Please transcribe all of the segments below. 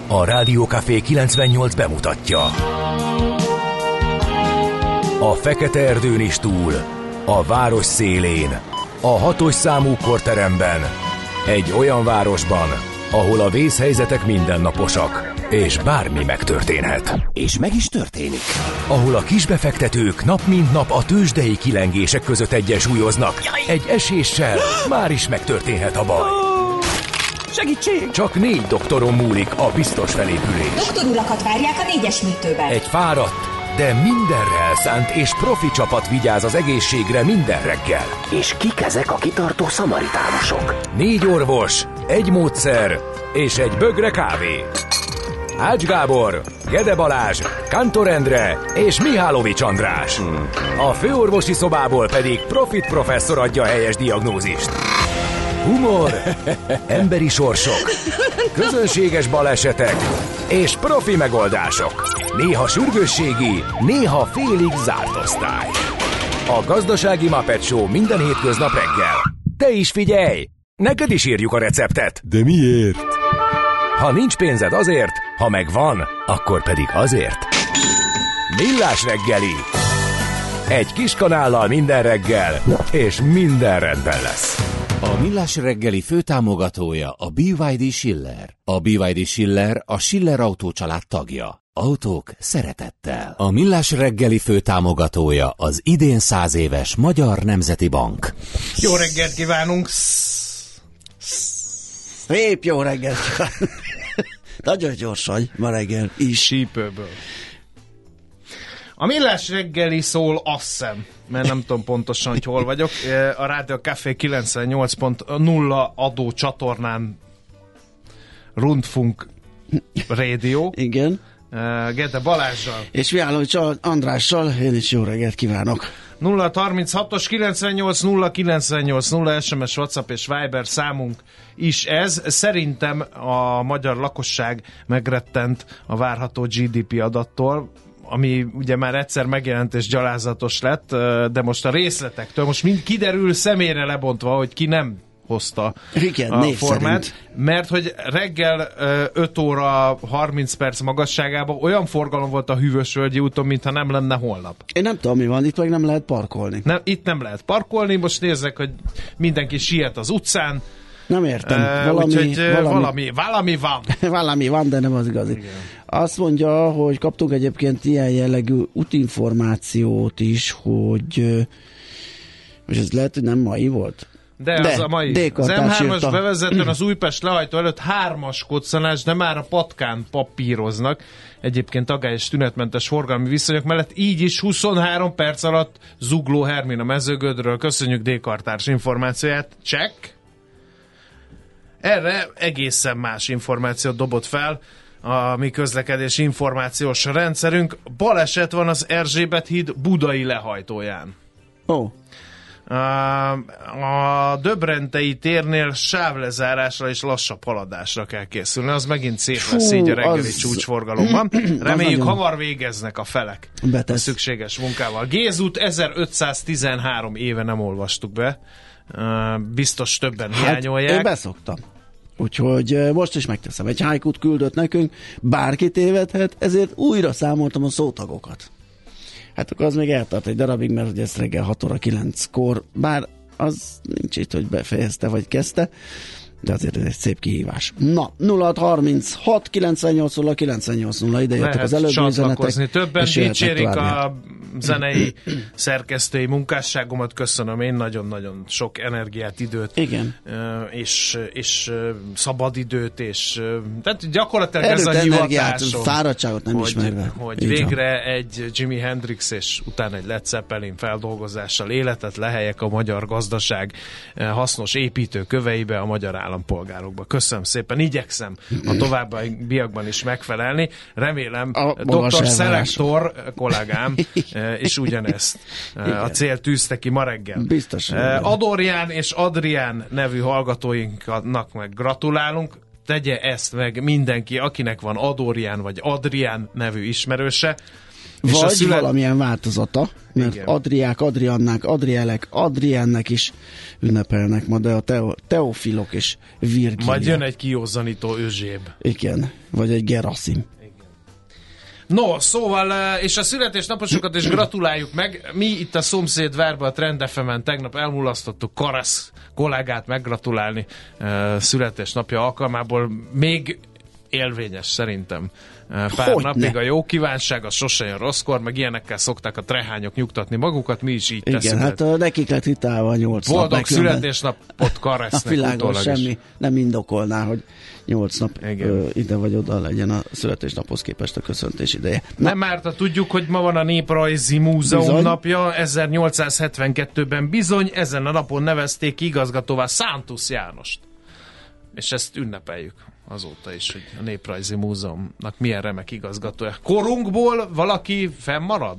A Rádió Café 98 bemutatja. A fekete erdőn is túl, a város szélén, a 6-os számú korteremben, egy olyan városban, ahol a vészhelyzetek mindennaposak, és bármi megtörténhet. És meg is történik. Ahol a kisbefektetők nap mint nap a tőzsdei kilengések között egyensúlyoznak. Egy eséssel már is megtörténhet a baj. Segítség! Csak 4 doktoron múlik a biztos felépülés. Doktorulakat várják a 4-es műtőben. Egy fáradt, de mindenre elszánt és profi csapat vigyáz az egészségre minden reggel. És kik ezek a kitartó szamaritánusok? 4 orvos, egy módszer és egy bögre kávé. Ács Gábor, Gede Balázs, Kantor Endre és Mihálovics András. A főorvosi szobából pedig Profit professzor adja a helyes diagnózist. Humor, emberi sorsok, közönséges balesetek és profi megoldások. Néha sürgősségi, néha félig zárt osztály. A Gazdasági Muppet Show minden hétköznap reggel. Te is figyelj! Neked is írjuk a receptet. De miért? Ha nincs pénzed azért, ha megvan, akkor pedig azért. Millás reggeli. Egy kis kanállal minden reggel, és minden rendben lesz. A Millás reggeli főtámogatója a BYD Schiller. A BYD Schiller a Schiller Autó család tagja. Autók szeretettel. A Millás reggeli főtámogatója az idén 100 éves Magyar Nemzeti Bank. Jó reggelt kívánunk! Szép jó reggelt kívánunk! Nagyon gyors vagy ma reggel is. Sípőből. A Millás reggeli szól, azt hiszem, mert nem tudom pontosan, hogy hol vagyok. A Rádió Café 98.0 adó csatornán Rundfunk Radio. Igen. Gede Balázsral. És Mihálovics Andrással én is jó reggelt kívánok. 036-os 98 SMS, WhatsApp és Viber számunk is ez. Szerintem a magyar lakosság megrettent a várható GDP adattól, ami ugye már egyszer megjelent és gyalázatos lett, de most a részletektől, most mind kiderül személyre lebontva, hogy ki nem hozta igen, a formát, szerint. mert hogy reggel 5 óra 30 perc magasságában olyan forgalom volt a Hűvösvölgyi úton, mintha nem lenne holnap. Én nem tudom, mi van, itt meg nem lehet parkolni. Nem, itt nem lehet parkolni, most nézzek, hogy mindenki siet az utcán. Nem értem, valami van. Valami van, de nem az igazi. Igen. Azt mondja, hogy kaptunk egyébként ilyen jellegű útinformációt is, hogy ez lehet, hogy nem mai volt. De az a mai. Az M3-as bevezetőn az Újpest lehajtó előtt 3-as koccanás, de már a patkán papíroznak. Egyébként aggályos tünetmentes forgalmi viszonyok mellett így is 23 perc alatt Zugló Hermina Mezőgödről. Köszönjük D-kartárs információját. Check! Erre egészen más információt dobott fel a mi közlekedési információs rendszerünk. Baleset van az Erzsébet híd budai lehajtóján. Oh. A Döbrentei térnél sávlezárásra és lassabb haladásra kell készülni. Az megint szép lesz így a reggeli csúcsforgalomban. Reméljük hamar végeznek a felek a szükséges munkával. Gézút 1513 éve nem olvastuk be. Biztos többen hiányolják. Én beszoktam. Úgyhogy most is megteszem. Egy hájkút küldött nekünk, bárki tévedhet, ezért újra számoltam a szótagokat. Hát akkor az még eltart egy darabig, mert ugye ez reggel 6 óra 9-kor, bár az nincs itt, hogy befejezte vagy kezdte, de azért ez egy szép kihívás. Na, 0636 98 98 0, ide jöttek az előbbi üzenetek. Többen dicsérik a zenei szerkesztői munkásságomat, köszönöm én, nagyon-nagyon sok energiát, időt, igen. És szabadidőt, és tehát gyakorlatilag erőt, ez a hivatásom. Fáradtságot nem ismerve. Hogy végre egy Jimi Hendrix és utána egy Led Zeppelin feldolgozással életet leheljek a magyar gazdaság hasznos építőköveibe, a magyar állampolgárokba. Köszönöm szépen, igyekszem a továbbiakban is megfelelni. Remélem Dr. Szelektor kollégám és ugyanezt a cél tűzte ki ma reggel. Biztos. Adorján és Adrián nevű hallgatóinknak meg gratulálunk. Tegye ezt meg mindenki, akinek van Adorján vagy Adrián nevű ismerőse. Vagy valamilyen változata, mert igen. Adriák, Adriannák, Adrielek, Adriennek is ünnepelnek ma, de a Teofilok és Virgilia. Majd jön egy kiózanító Özséb. Igen, vagy egy Gerasim. No, szóval, és a születésnaposokat is gratuláljuk meg. Mi itt a szomszédvárban, a Trend FM-en tegnap elmulasztottuk Karasz kollégát meggratulálni születésnapja alkalmából. Még élvényes szerintem pár napig a jó kívánság, a sose jön rosszkor, meg ilyenekkel szokták a trehányok nyugtatni magukat, mi is így teszünk. Igen, hát nekik lett hitálva 8 nap. Boldog születésnapot Karasznek. Világos, semmi nem indokolná, hogy 8 nap ide vagy oda legyen a születésnaphoz képest a köszöntés ideje. Nem Márta, tudjuk, hogy ma van a Néprajzi Múzeum napja, 1872-ben bizony ezen a napon nevezték ki igazgatóvá Szántusz Jánost. És ezt ünnepeljük azóta is, hogy a Néprajzi Múzeumnak milyen remek igazgatója. Korunkból valaki fennmarad?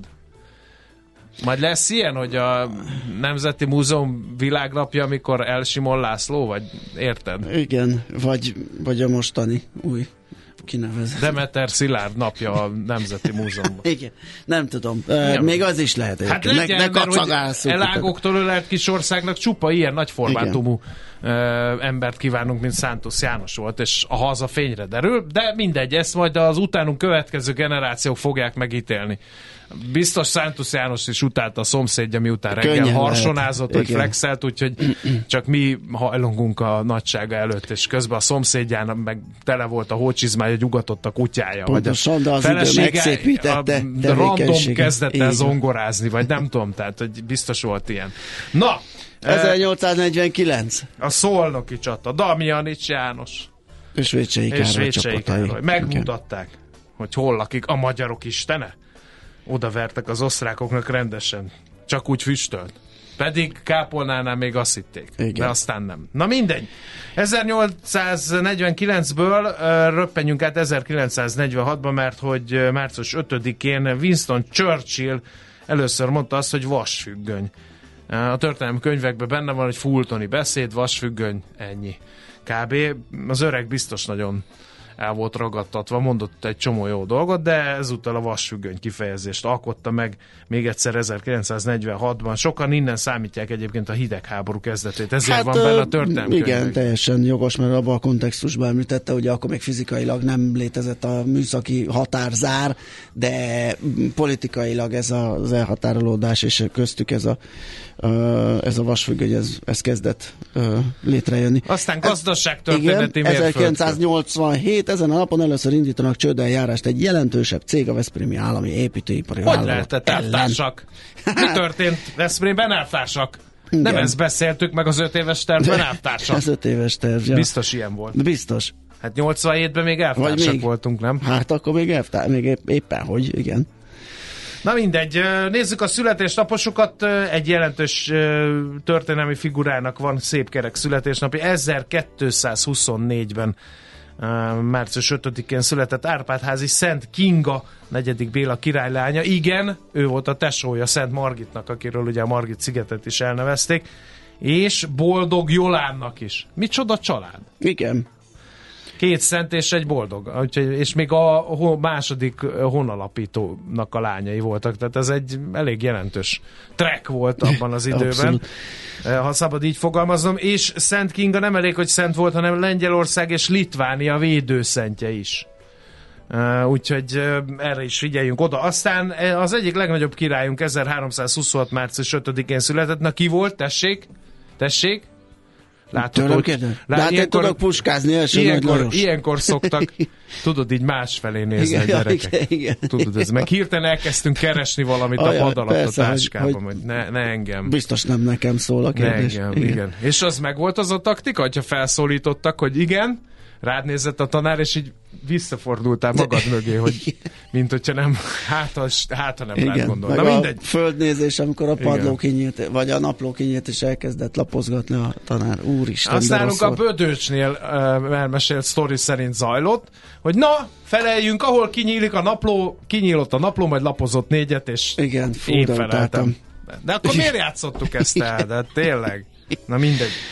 Majd lesz ilyen, hogy a Nemzeti Múzeum világnapja, amikor Elsimon László, vagy érted? Igen, vagy a mostani új kinevezett. Demeter Szilárd napja a Nemzeti Múzeumban. Igen, nem tudom. Még az is lehet. Hát legyen, mert hogy elágoktól ölelt kis országnak csupa ilyen nagy formátumú embert kívánunk, mint Szántusz János volt, és a haza fényre derül, de mindegy, ezt majd az utánunk következő generációk fogják megítélni. Biztos Szántusz János is utálta a szomszédja, miután reggel harsonázott, vagy flexelt, úgyhogy csak mi hajlongunk a nagysága előtt, és közben a szomszédjának meg tele volt a hócsizmája, gyugatott a kutyája. Pontosan, de az idő megszépítette. Random kezdett el zongorázni, vagy nem tudom, tehát hogy biztos volt ilyen. Na! 1849. A szolnoki csata, Damjanics János. És Vécsei Károly. Megmutatták, hogy hol lakik a magyarok istene. Oda vertek az osztrákoknak rendesen. Csak úgy füstölt. Pedig Kápolnánál még azt hitték. Igen. De aztán nem. Na mindegy. 1849-ből röppenjünk át 1946-ba, mert hogy március 5-én Winston Churchill először mondta azt, hogy vasfüggöny. A történelmi könyvekben benne van, hogy Fultoni beszéd, vasfüggöny, ennyi. Kb. Az öreg biztos nagyon el volt ragadtatva, mondott egy csomó jó dolgot, de ezúttal a vasfüggöny kifejezést alkotta meg még egyszer 1946-ban. Sokan innen számítják egyébként a hidegháború kezdetét, ezért van benne a történelmi igen, könyvek. Teljesen jogos, mert abban a kontextusban említette, hogy akkor még fizikailag nem létezett a műszaki határzár, de politikailag ez az elhatárolódás, és köztük ez a vasfüggöny, ez kezdett létrejönni. Aztán gazdaságtörténeti mérföldkő. 1987, ezen a napon először indítanak csődeljárást egy jelentősebb cég, a Veszprémi Állami Építőipari Vállalat. Hogy lehetett elvtársak? Mi történt Veszprémben elvtársak? Nem ezt beszéltük meg az 5 éves tervben elvtársak. Ez 5 éves terv, ja. Biztos ilyen volt. Biztos. Hát 87-ben még elvtársak voltunk, nem? Hát akkor még éppen hogy, igen. Na mindegy, nézzük a születésnaposokat. Egy jelentős történelmi figurának van szép kerek születésnapi. 1224-ben március 5-én született Árpádházi Szent Kinga, 4. Béla királylánya. Igen, ő volt a tesója Szent Margitnak, akiről ugye a Margit szigetet is elnevezték, és Boldog Jolánnak is. Micsoda család? Igen. 2 szent és egy boldog. És még a második honalapítónak a lányai voltak. Tehát ez egy elég jelentős track volt abban az időben. Abszolút. Ha szabad így fogalmaznom. És Szent Kinga nem elég, hogy szent volt, hanem Lengyelország és Litvánia védőszentje is. Úgyhogy erre is figyeljünk oda. Aztán az egyik legnagyobb királyunk 1326. március 5-én született. Na ki volt? Tessék? Látod, én tudok puskázni első ilyenkor szoktak, tudod, így másfelé nézni a gyerekek. Igen. Tudod, ez meg hirtelen elkezdtünk keresni valamit a pad alatt a táskában, hogy ne engem. Biztos nem nekem szól a kérdés. Ne engem, igen. És az meg volt az a taktika, hogyha felszólítottak, hogy igen, rád nézett a tanár, és így visszafordultál magad mögé, hogy mint hogyha nem, hát nem rád gondol. Na mindegy. A földnézés, amikor a padló kinyílt, vagy a napló kinyílt, és elkezdett lapozgatni a tanár. Úristen, aztán a Bödöcsnél elmesélt sztori szerint zajlott, hogy na, feleljünk, ahol kinyílik a napló, kinyílott a napló, majd lapozott 4-et, és igen, én feleltem. De akkor miért játszottuk ezt el? De tényleg. Na mindegy.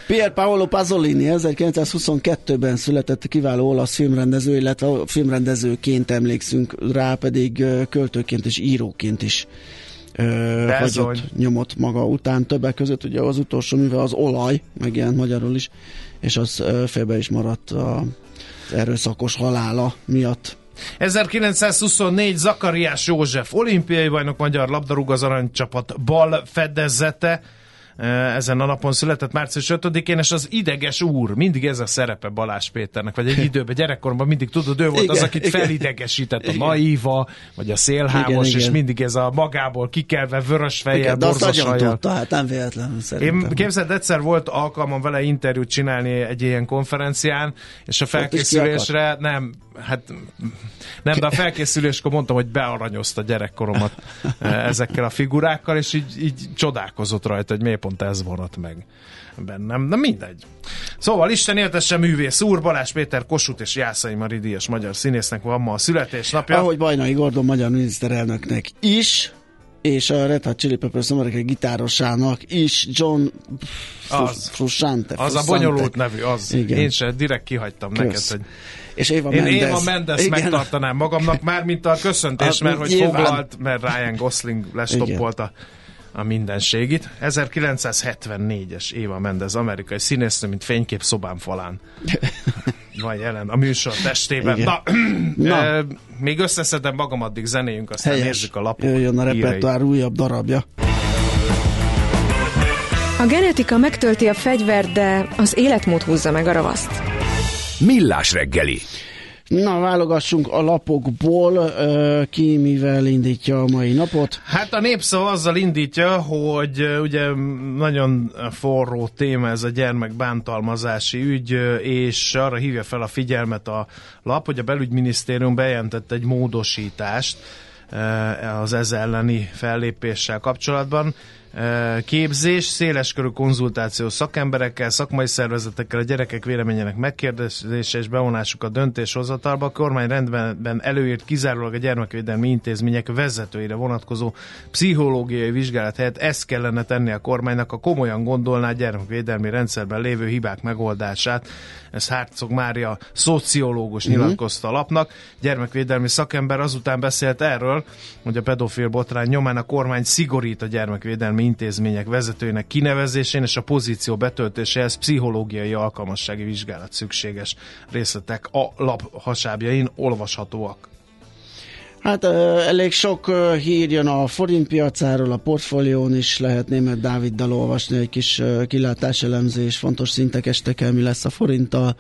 Pier Paolo Pasolini 1922-ben született kiváló olasz filmrendező, illetve filmrendezőként emlékszünk rá, pedig költőként és íróként is hagyott nyomot maga után. Többek között ugye az utolsó műve az Olaj, megjelent magyarul is, és az félbe is maradt az erőszakos halála miatt. 1924 Zakariás József olimpiai bajnok, magyar labdarúgó, az aranycsapat bal fedezete. Ezen a napon született március 5-én, és az ideges úr, mindig ez a szerepe Balázs Péternek, vagy egy időben, gyerekkoromban mindig tudod, ő volt igen, az, akit felidegesített a naíva, vagy a szélhámos, igen, és mindig ez a magából kikelve vörös fejjel, borzas hajjal. Hát nem véletlenül szerintem. Én képzeld, egyszer volt alkalmam vele interjút csinálni egy ilyen konferencián, és a felkészülésre de a felkészüléskor mondtam, hogy bearanyozta gyerekkoromat ezekkel a figurákkal, és így csodálkozott rajta, hogy miért pont ez vonat meg bennem. Na mindegy. Szóval Isten éltesse művész úr, Balázs Péter Kossuth és Jászai Mari díjas magyar színésznek van ma a születésnapja. Ahogy Bajnai Gordon magyar miniszterelnöknek is, és a Red Hot Chili Peppers amerikai gitárosának is, John Frusciante. Az a bonyolult nevű, az. Igen. Én se direkt kihagytam neked, hogy és Éva Mendes megtartanám magamnak, mármint a köszöntés, mert hogy foglalt, mert Ryan Gosling lestoppolta a mindenségit. 1974-es Éva Mendes, amerikai színésznő, mint fénykép szobám falán. Van jelen a műsor testében. Na. Még összeszedem magam, addig zenéjünk, aztán nézzük a lapok. Jöjjön a repertoár újabb darabja. A genetika megtölti a fegyvert, de az életmód húzza meg a ravaszt. Millás reggeli. Na, válogassunk a lapokból, ki mivel indítja a mai napot? Hát a Népszava azzal indítja, hogy ugye nagyon forró téma ez a gyermekbántalmazási ügy, és arra hívja fel a figyelmet a lap, hogy a belügyminisztérium bejelentett egy módosítást az ez elleni fellépéssel kapcsolatban. Képzés, széleskörű konzultáció szakemberekkel, szakmai szervezetekkel, a gyerekek véleményének megkérdezése és bevonásuk a döntéshozatalba. A kormány rendben előírt kizárólag a gyermekvédelmi intézmények vezetőire vonatkozó pszichológiai vizsgálat helyett ezt kellene tenni a kormánynak, a komolyan gondolná a gyermekvédelmi rendszerben lévő hibák megoldását. Ez Herzog Mária szociológus nyilatkozta a lapnak. Gyermekvédelmi szakember azután beszélt erről, hogy a pedofil botrány nyomán a kormány szigorít a gyermekvédelmi intézmények vezetőinek kinevezésén, és a pozíció betöltéséhez pszichológiai alkalmassági vizsgálat szükséges. Részletek a lap hasábjain olvashatóak. Hát elég sok hír jön a forintpiacáról, a portfólión is lehet Németh Dáviddal olvasni egy kis kilátáselemzés, fontos szintek estek el, mi lesz a forinttal.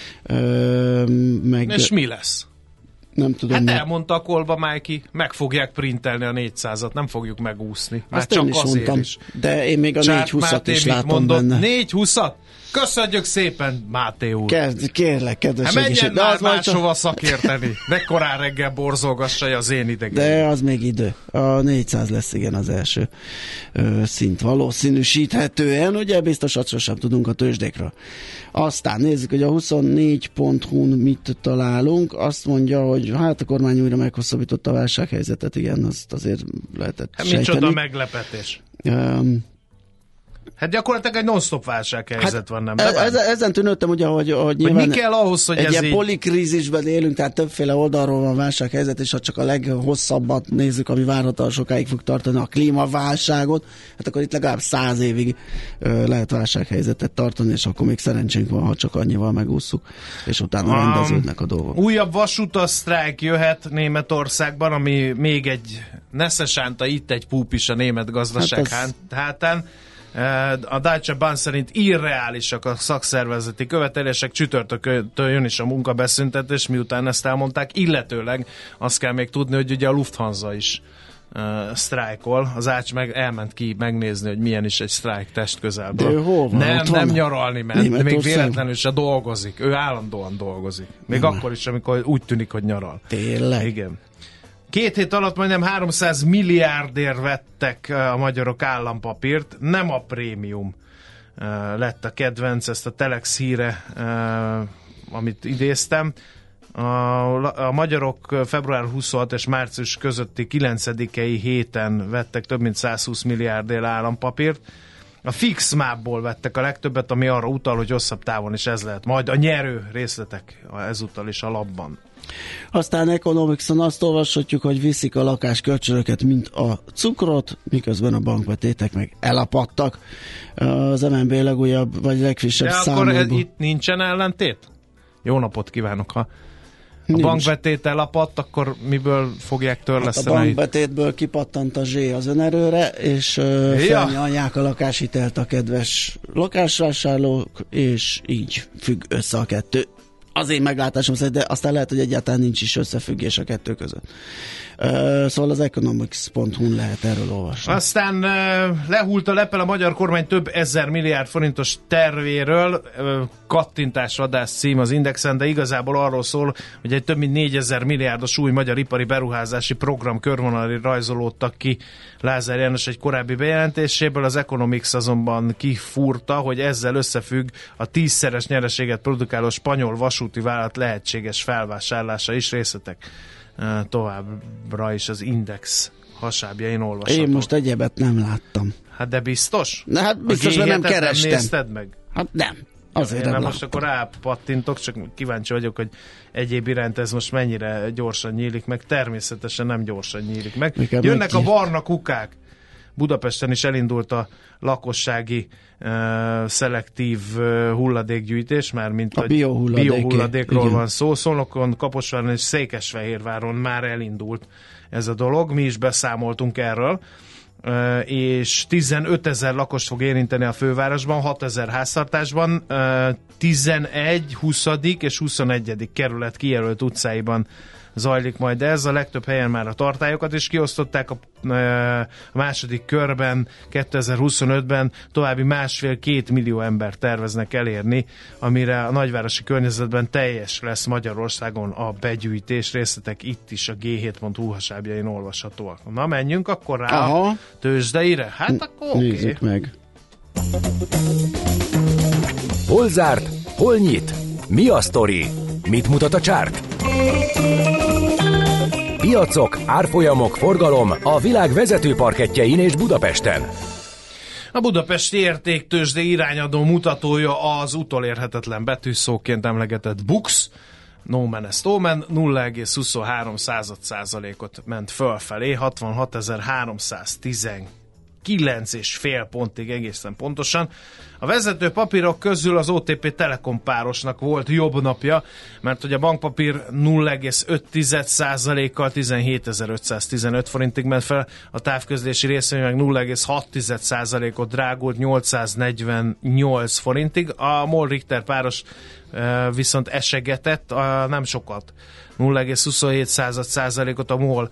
És mi lesz? Nem tudom. Hát elmondta a Kolba Májki, meg fogják printelni a 400-at, nem fogjuk megúszni. Azt én is mondtam, de én még a 420-at is látom benne. 420-at? Köszönjük szépen, Máté úr! Kérlek, kedves segítség. Menjen már máshova szakérteni, de korán reggel borzolgassa az én idegem. De az még idő. A 400 lesz igen az első szint valószínűsíthetően, ugye biztosat sosem tudunk a tőzsdékről. Aztán nézzük, hogy a 24.hu-n mit találunk. Azt mondja, hogy hát a kormány újra meghosszabbította a válsághelyzetet, igen, azt azért lehetett sejteni. Micsoda meglepetés. Hát gyakorlatilag egy non-stop válsághelyzet van, nem? Ezen tűnődtem ugye, hogy nyilván mi kell ahhoz, hogy egy ez ilyen így... polikrízisben élünk, tehát többféle oldalról van válsághelyzet, és ha csak a leghosszabbat nézzük, ami várhatóan sokáig fog tartani, a klímaválságot, hát akkor itt legalább 100 évig lehet válsághelyzetet tartani, és akkor még szerencsénk van, ha csak annyival megússzuk, és utána rendeződnek a dolgok. Újabb vasútasztrájk jöhet Németországban, ami még egy neszesánta, itt egy púp is a német gazdaság hátán. A Deutsche Bahn szerint irreálisak a szakszervezeti követelések, csütörtökön jön is a munkabeszüntetés, miután ezt elmondták, illetőleg azt kell még tudni, hogy ugye a Lufthansa is sztrájkol, az Ács elment ki megnézni, hogy milyen is egy sztrájk testközelből. De hol van? Nem nyaralni ment, még véletlenül se dolgozik. Ő állandóan dolgozik. Még akkor is, amikor úgy tűnik, hogy nyaral. Tényleg? Igen. 2 hét alatt majdnem 300 milliárdért vettek a magyarok állampapírt, nem a prémium lett a kedvenc, ezt a Telex híre, amit idéztem. A magyarok február 26 és március közötti 9-i héten vettek több mint 120 milliárdért állampapírt. A fix mapból vettek a legtöbbet, ami arra utal, hogy hosszabb távon is ez lehet. Majd a nyerő részletek ezúttal is a labban. Aztán Economics-on azt olvashatjuk, hogy viszik a lakáskölcsönöket, mint a cukrot, miközben a bankbetétek meg elapadtak. Az MNB legújabb, vagy legfrissebb számokban. De akkor itt nincsen ellentét? Jó napot kívánok! Ha a bankbetét elapadt, akkor miből fogják törleszteni? Hát a bankbetétből kipattant a zsé az önerőre, és felnyalják a lakáshitelt a kedves lakásvásárlók, és így függ össze a kettő. Az én meglátásom szerint, de aztán lehet, hogy egyáltalán nincs is összefüggés a kettő között. Szóval az economics.hu-n lehet erről olvasni. Aztán lehult a lepel a magyar kormány több 1000 milliárd forintos tervéről, kattintásvadász cím az Indexen, de igazából arról szól, hogy egy több mint 4000 milliárdos új magyar ipari beruházási program körvonalai rajzolódtak ki Lázár János egy korábbi bejelentéséből. Az Economics azonban kifúrta, hogy ezzel összefügg a 10-szeres nyereséget produkáló spanyol vasúti vállalat lehetséges felvásárlása is. Részletek továbbra is az Index hasábjain olvasható. Én most egyebet nem láttam. Hát de biztos? Na hát biztos, mert nem kerestem. Nem nézted meg? Hát nem. Azért nem most akkor rápattintok, csak kíváncsi vagyok, hogy egyéb iránt ez most mennyire gyorsan nyílik meg. Természetesen nem gyorsan nyílik meg. Jönnek a barna kukák. Budapesten is elindult a lakossági szelektív hulladékgyűjtés, már mint a biohulladékról van szó. Szolnokon, Kaposváron és Székesfehérváron már elindult ez a dolog. Mi is beszámoltunk erről, és 15 000 lakost fog érinteni a fővárosban, 6 000 háztartásban, 11, 20. és 21. kerület kijelölt utcáiban zajlik majd ez. A legtöbb helyen már a tartályokat is kiosztották. A második körben 2025-ben további 1,5-2 millió ember terveznek elérni, amire a nagyvárosi környezetben teljes lesz Magyarországon a begyűjtés. Részletek itt is a G7.hu hasábjain olvashatóak. Na, menjünk akkor rá a tőzsdeire? Hát akkor oké. Nézzük meg. Hol zárt? Hol nyit? Mi a sztori? Mit mutat a csárt? Piacok, árfolyamok, forgalom a világ vezető parkettjein és Budapesten. A budapesti értéktőzsde irányadó mutatója az utolérhetetlen betűszóként emlegetett BUX. No man is omen, 0,23%-ot ment fölfelé, 66.319,5 pontig egészen pontosan. A vezető papírok közül az OTP Telekom párosnak volt jobb napja, mert hogy a bankpapír 0,5%-kal 17.515 forintig ment fel, a távközlési részvény meg 0,6%-ot drágult 848 forintig, a MOL Richter páros viszont esegetett, nem sokat, 0,27%-ot a MOL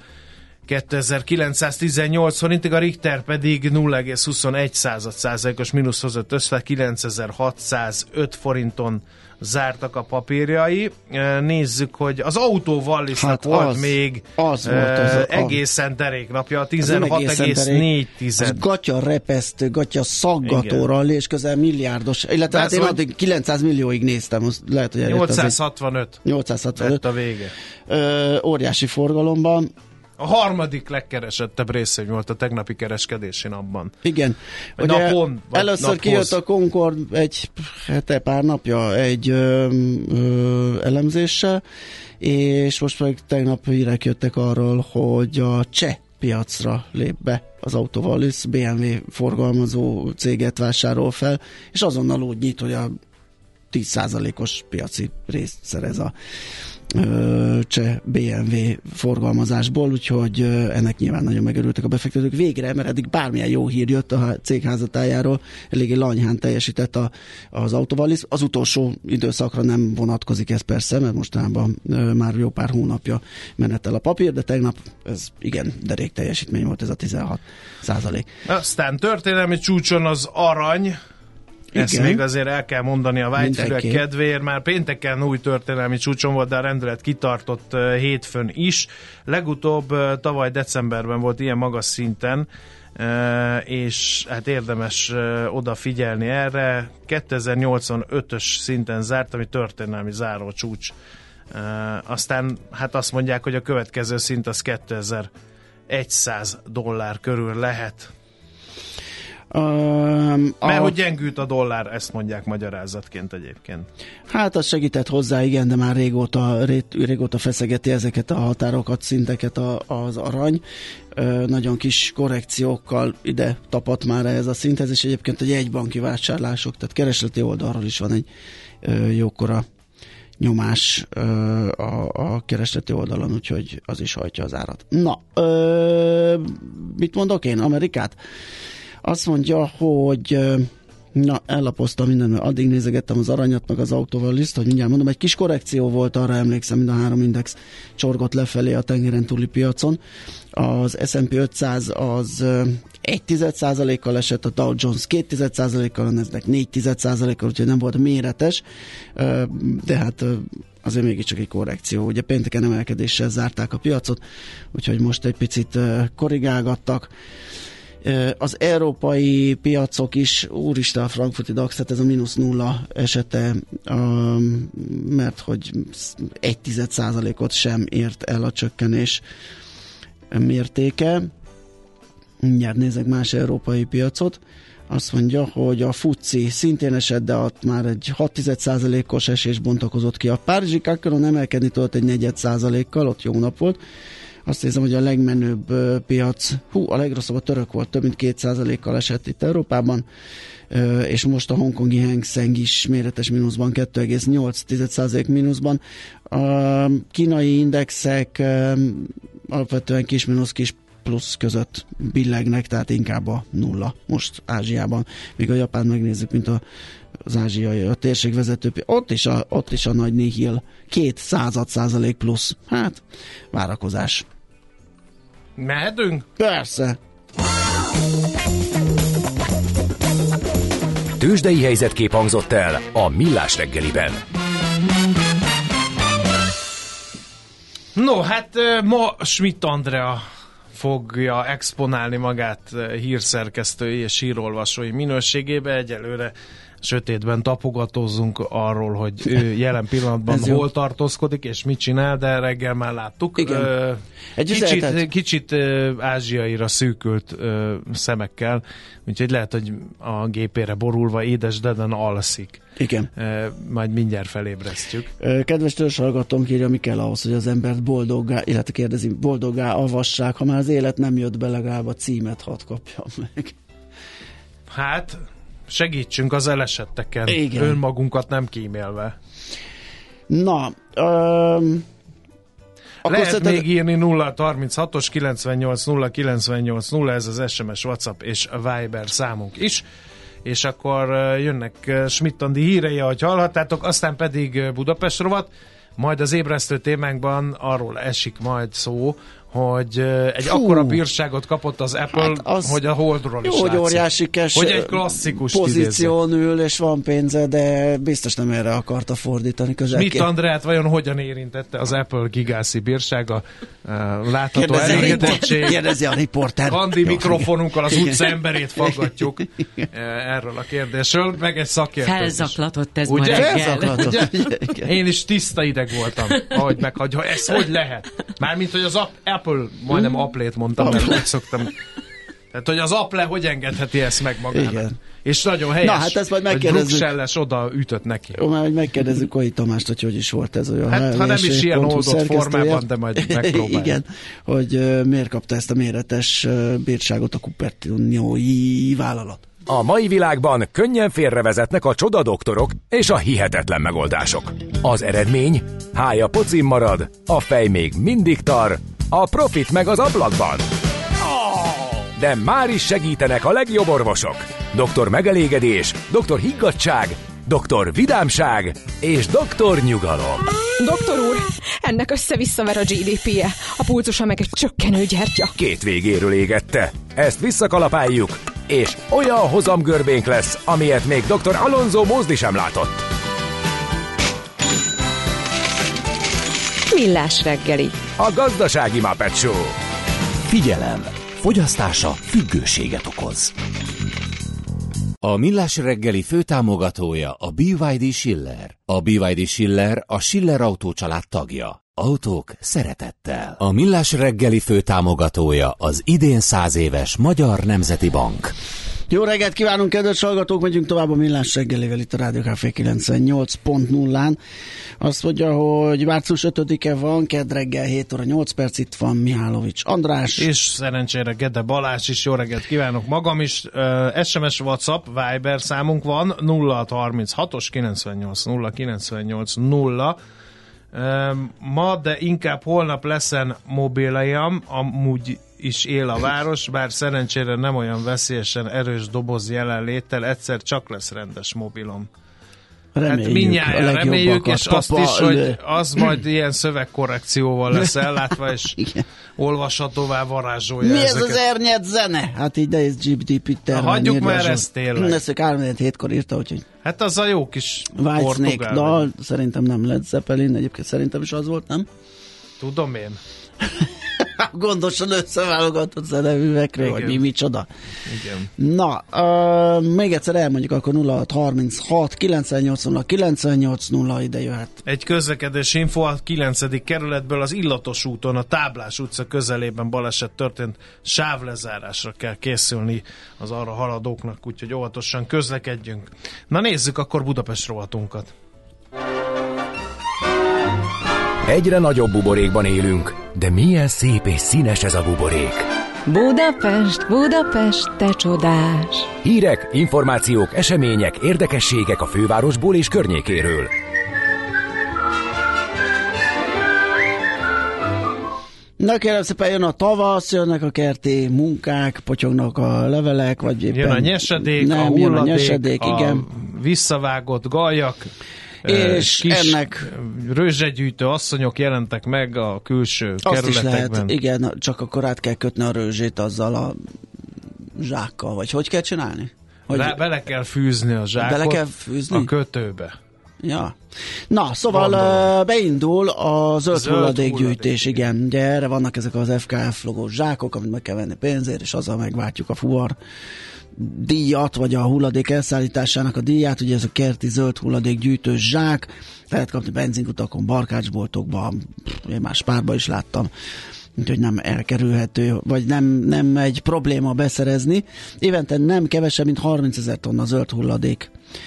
2918 forintig, a Richter pedig 0,21%-os mínusz hozott össze, 9605 forinton zártak a papírjai. Nézzük, hogy az autóvallisznak volt még egészen derék napja, 16,4. Az gatya repesztő, gatya szaggató ralli, és közel milliárdos, illetve hát én addig 900 millióig néztem, lehet, hogy 865 lett a vége. Óriási forgalomban. A harmadik legkeresettebb részvény volt a tegnapi kereskedési napban. Igen. Először kijött a Concord egy pár napja egy elemzéssel, és most meg tegnap hírek jöttek arról, hogy a cseh piacra lép be az Autovallis, BMW forgalmazó céget vásárol fel, és azonnal úgy nyit, hogy a 10%-os piaci részt szerez a cseh BMW forgalmazásból, úgyhogy ennek nyilván nagyon megörültek a befektetők végre, mert eddig bármilyen jó hír jött a cég házatájáról, eléggé lanyhán teljesített az Autovallis. Az utolsó időszakra nem vonatkozik ez persze, mert mostanában már jó pár hónapja menetel a papír, de tegnap ez igen derék teljesítmény volt, ez a 16%. Aztán történelmi csúcson az arany. Ezt még azért el kell mondani a vágyfülek kedvéért, már pénteken új történelmi csúcson volt, de a rendelet kitartott hétfőn is. Legutóbb tavaly decemberben volt ilyen magas szinten, és hát érdemes odafigyelni erre. 2085-ös szinten zárt, ami történelmi záró csúcs. Aztán hát azt mondják, hogy a következő szint az $2100 körül lehet. Mert hogy gyengült a dollár, ezt mondják magyarázatként egyébként. Hát az segített hozzá, igen, de már régóta feszegeti ezeket a határokat, szinteket az arany. Nagyon kis korrekciókkal ide tapadt már ez a szinthez, és egyébként a jegybanki vásárlások, tehát keresleti oldalról is van egy jókora nyomás a keresleti oldalon, úgyhogy az is hajtja az árat. Na, mit mondok én? Amerikát? Azt mondja, hogy ellapoztam mindent, addig nézegettem az aranyat, meg az autóval liszt, hogy mindjárt mondom, egy kis korrekció volt, arra emlékszem, mind a 3 index csorgott lefelé a tengeren túli piacon. Az S&P 500 az 1,1%-kal esett, a Dow Jones 2,1%-kal, a Nasdaq 4,1%-kal, úgyhogy nem volt méretes, de hát azért mégiscsak egy korrekció. Ugye pénteken emelkedéssel zárták a piacot, úgyhogy most egy picit korrigálgattak. Az európai piacok is, úristen, a frankfurti DAX, tehát ez a -0 esete, mert hogy 1,1%-ot sem ért el a csökkenés mértéke. Mindjárt nézek más európai piacot. Azt mondja, hogy a FTSE szintén esett, de ott már egy 6,1%-os esés bontakozott ki. A párizsi CAC-on emelkedni tudott egy 0,4%-kal, ott jó nap volt. Azt hiszem, hogy a legmenőbb piac, a legrosszabb a török volt, több mint 2%-kal esett itt Európában, és most a hongkongi Hang Seng is méretes mínuszban, 2,8% mínuszban. A kínai indexek alapvetően kis mínusz, kis plusz között billegnek, tehát inkább a nulla most Ázsiában. Míg a Japán megnézzük, mint az ázsiai, a térség vezető, ott is a nagy nihil, 0,02% plusz. Hát, várakozás. Mehetünk? Persze. Tőzsdei helyzetkép hangzott el a Millás reggeliben. No, hát ma Schmidt Andrea fogja exponálni magát hírszerkesztői és hírolvasói minőségébe. Egyelőre sötétben tapogatózzunk arról, hogy ő jelen pillanatban hol tartózkodik és mit csinál, de reggel már láttuk. Kicsit ázsiaira szűkült szemekkel, úgyhogy lehet, hogy a gépére borulva édes deden alszik. Igen. Majd mindjárt felébresztjük. Kedves törzshallgatónk írja, mi kell ahhoz, hogy az embert boldoggá, illetve kérdezi, boldoggá avassák, ha már az élet nem jött be, legalább a címet hadd kapja meg. Hát, segítsünk az elesetteken, igen. Önmagunkat nem kímélve. Na, lehet még írni 036-os 98 0 98 0, ez az SMS, WhatsApp és Viber számunk is, és akkor jönnek Schmidt Andi hírei, ahogy hallhattátok, aztán pedig Budapest rovat, majd az ébresztő témánkban arról esik majd szó, hogy egy akkora bírságot kapott az Apple, hát hogy a Holdról is jó, hogy óriási cash, hogy egy klasszikus pozíción ül, és van pénze, de biztos nem erre akarta fordítani közel. Schmidt Andrát vajon hogyan érintette az Apple gigászi bírsága? Látható elégedettség. Kérdezi a riporter. Andi mikrofonunkkal az utca emberét faggatjuk erről a kérdésről, meg egy szakértő. Felzaklatott ez ugye? ma reggel. Ugye? Én is tiszta ideg voltam, ahogy meghagyja. Ez hogy lehet? Mármint, hogy az Apple, majdnem Apple-t mondtam, mert úgy szoktam. Tehát, hogy az Apple hogy engedheti ezt meg magának. Igen. És nagyon helyes, na, hát ezt majd hogy Bruxelles oda ütött neki. Jó, már megkérdezzük Koi Tamást, hogy is volt ez olyan. Hát, ha nem is ilyen oldott formában, de majd megpróbáljuk. Igen, hogy miért kapta ezt a méretes bírságot a Cupertino-i vállalat. A mai világban könnyen félrevezetnek a csodadoktorok és a hihetetlen megoldások. Az eredmény? Hája pocim marad, a fej még mindig tar, a profit meg az ablakban. De már is segítenek a legjobb orvosok. Doktor Megelégedés, Doktor Higgadtság, Doktor Vidámság és Doktor Nyugalom. Doktor úr, ennek össze-visszaver a GDP-je, a pulzusa meg egy csökkenő gyertya. Két végéről égette. Ezt visszakalapáljuk, és olyan hozamgörbénk lesz, amilyet még Dr. Alonso Mózdi sem látott. Millás reggeli. A gazdasági Muppet Show. Figyelem! Fogyasztása függőséget okoz. A Millás reggeli főtámogatója a BYD Schiller. A BYD Schiller a Schiller autócsalád tagja. Autók szeretettel. A Millás reggeli főtámogatója az idén 100 éves Magyar Nemzeti Bank. Jó reggelt kívánunk, kedves hallgatók, megyünk tovább a Millás reggelivel itt a Rádió Café 98.0-án. Azt mondja, hogy március 5-e van, kedd reggel 7 óra 8 perc, itt van Mihálovics András. És szerencsére Gede Balázs is, jó reggelt kívánok magam is. SMS, WhatsApp, Viber számunk van, 0636-os 98 0 98 0. Ma, de inkább holnap leszen mobiljam, amúgy is él a város, bár szerencsére nem olyan veszélyesen erős doboz jelenléttel, egyszer csak lesz rendes mobilom. Reméljük, hát mindnyáján reméljük, és azt is, hogy az majd ilyen szövegkorrekcióval lesz ellátva, és olvashatóvá varázsolja mi ezeket. ez az ernyed zene? Hát így nehéz GDP terven. Hagyjuk már ezt tényleg. Ezt 3-7-kor írta, úgyhogy hát az a jó kis Whitesnake dal, szerintem nem Led Zeppelin, egyébként szerintem is az volt, nem? Tudom én. Gondosan összeválogatott zeneművekről, vagy micsoda. Igen. Na, még egyszer elmondjuk, akkor 0636 980 980 ide jöhet. Egy közlekedés info a 9. kerületből az Illatos úton, a Táblás utca közelében baleset történt, sávlezárásra kell készülni az arra haladóknak, úgyhogy óvatosan közlekedjünk. Na nézzük akkor Budapest rovatunkat. Egyre nagyobb buborékban élünk, de milyen szép és színes ez a buborék. Budapest, Budapest, te csodás! Hírek, információk, események, érdekességek a fővárosból és környékéről. Na kérem szépen, jön a tavasz, jönnek a kerti munkák, potyognak a levelek, vagy éppen... Jön a nyesedék, nem, a hulladék, jön a nyesedék, igen. A visszavágott gajak, és kis ennek rőzsegyűjtő asszonyok jelentek meg a külső azt kerületekben. is lehet, igen, csak akkor át kell kötni a rőzsét azzal a zsákkal, vagy hogy kell csinálni? Hogy Bele kell fűzni a zsákot bele kell fűzni? a kötőbe. Ja. Na, szóval beindul a zöld hulladékgyűjtés, hulladék. igen. Ugye erre vannak ezek az FKF logós zsákok, amit meg kell venni pénzért, és azzal megváltjuk a fuvar díjat, vagy a hulladék elszállításának a díját, ugye ez a kerti zöld hulladékgyűjtős zsák, lehet kapni benzinkutakon, barkácsboltokban, én már Spárban is láttam, úgyhogy nem elkerülhető, vagy nem egy probléma beszerezni. Évente nem kevesebb, mint 30 000 tonna zöld hulladék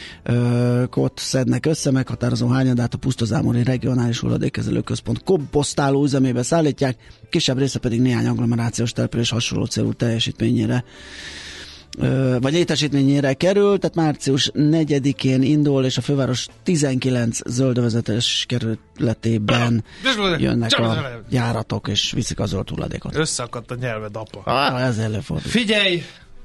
kot szednek össze, meghatározó hányadát a Pusztazámori Regionális Hulladékkezelőközpont komposztáló üzemébe szállítják, kisebb része pedig néhány agglomerációs település hasonló célú teljesítményére vagy létesítményére kerül, tehát március 4-én indul, és a főváros 19 zöldövezetes kerületében jönnek a járatok, és viszik a zöld hulladékot. Összeakadt a nyelved, apa. Ez előfordul. Figyelj!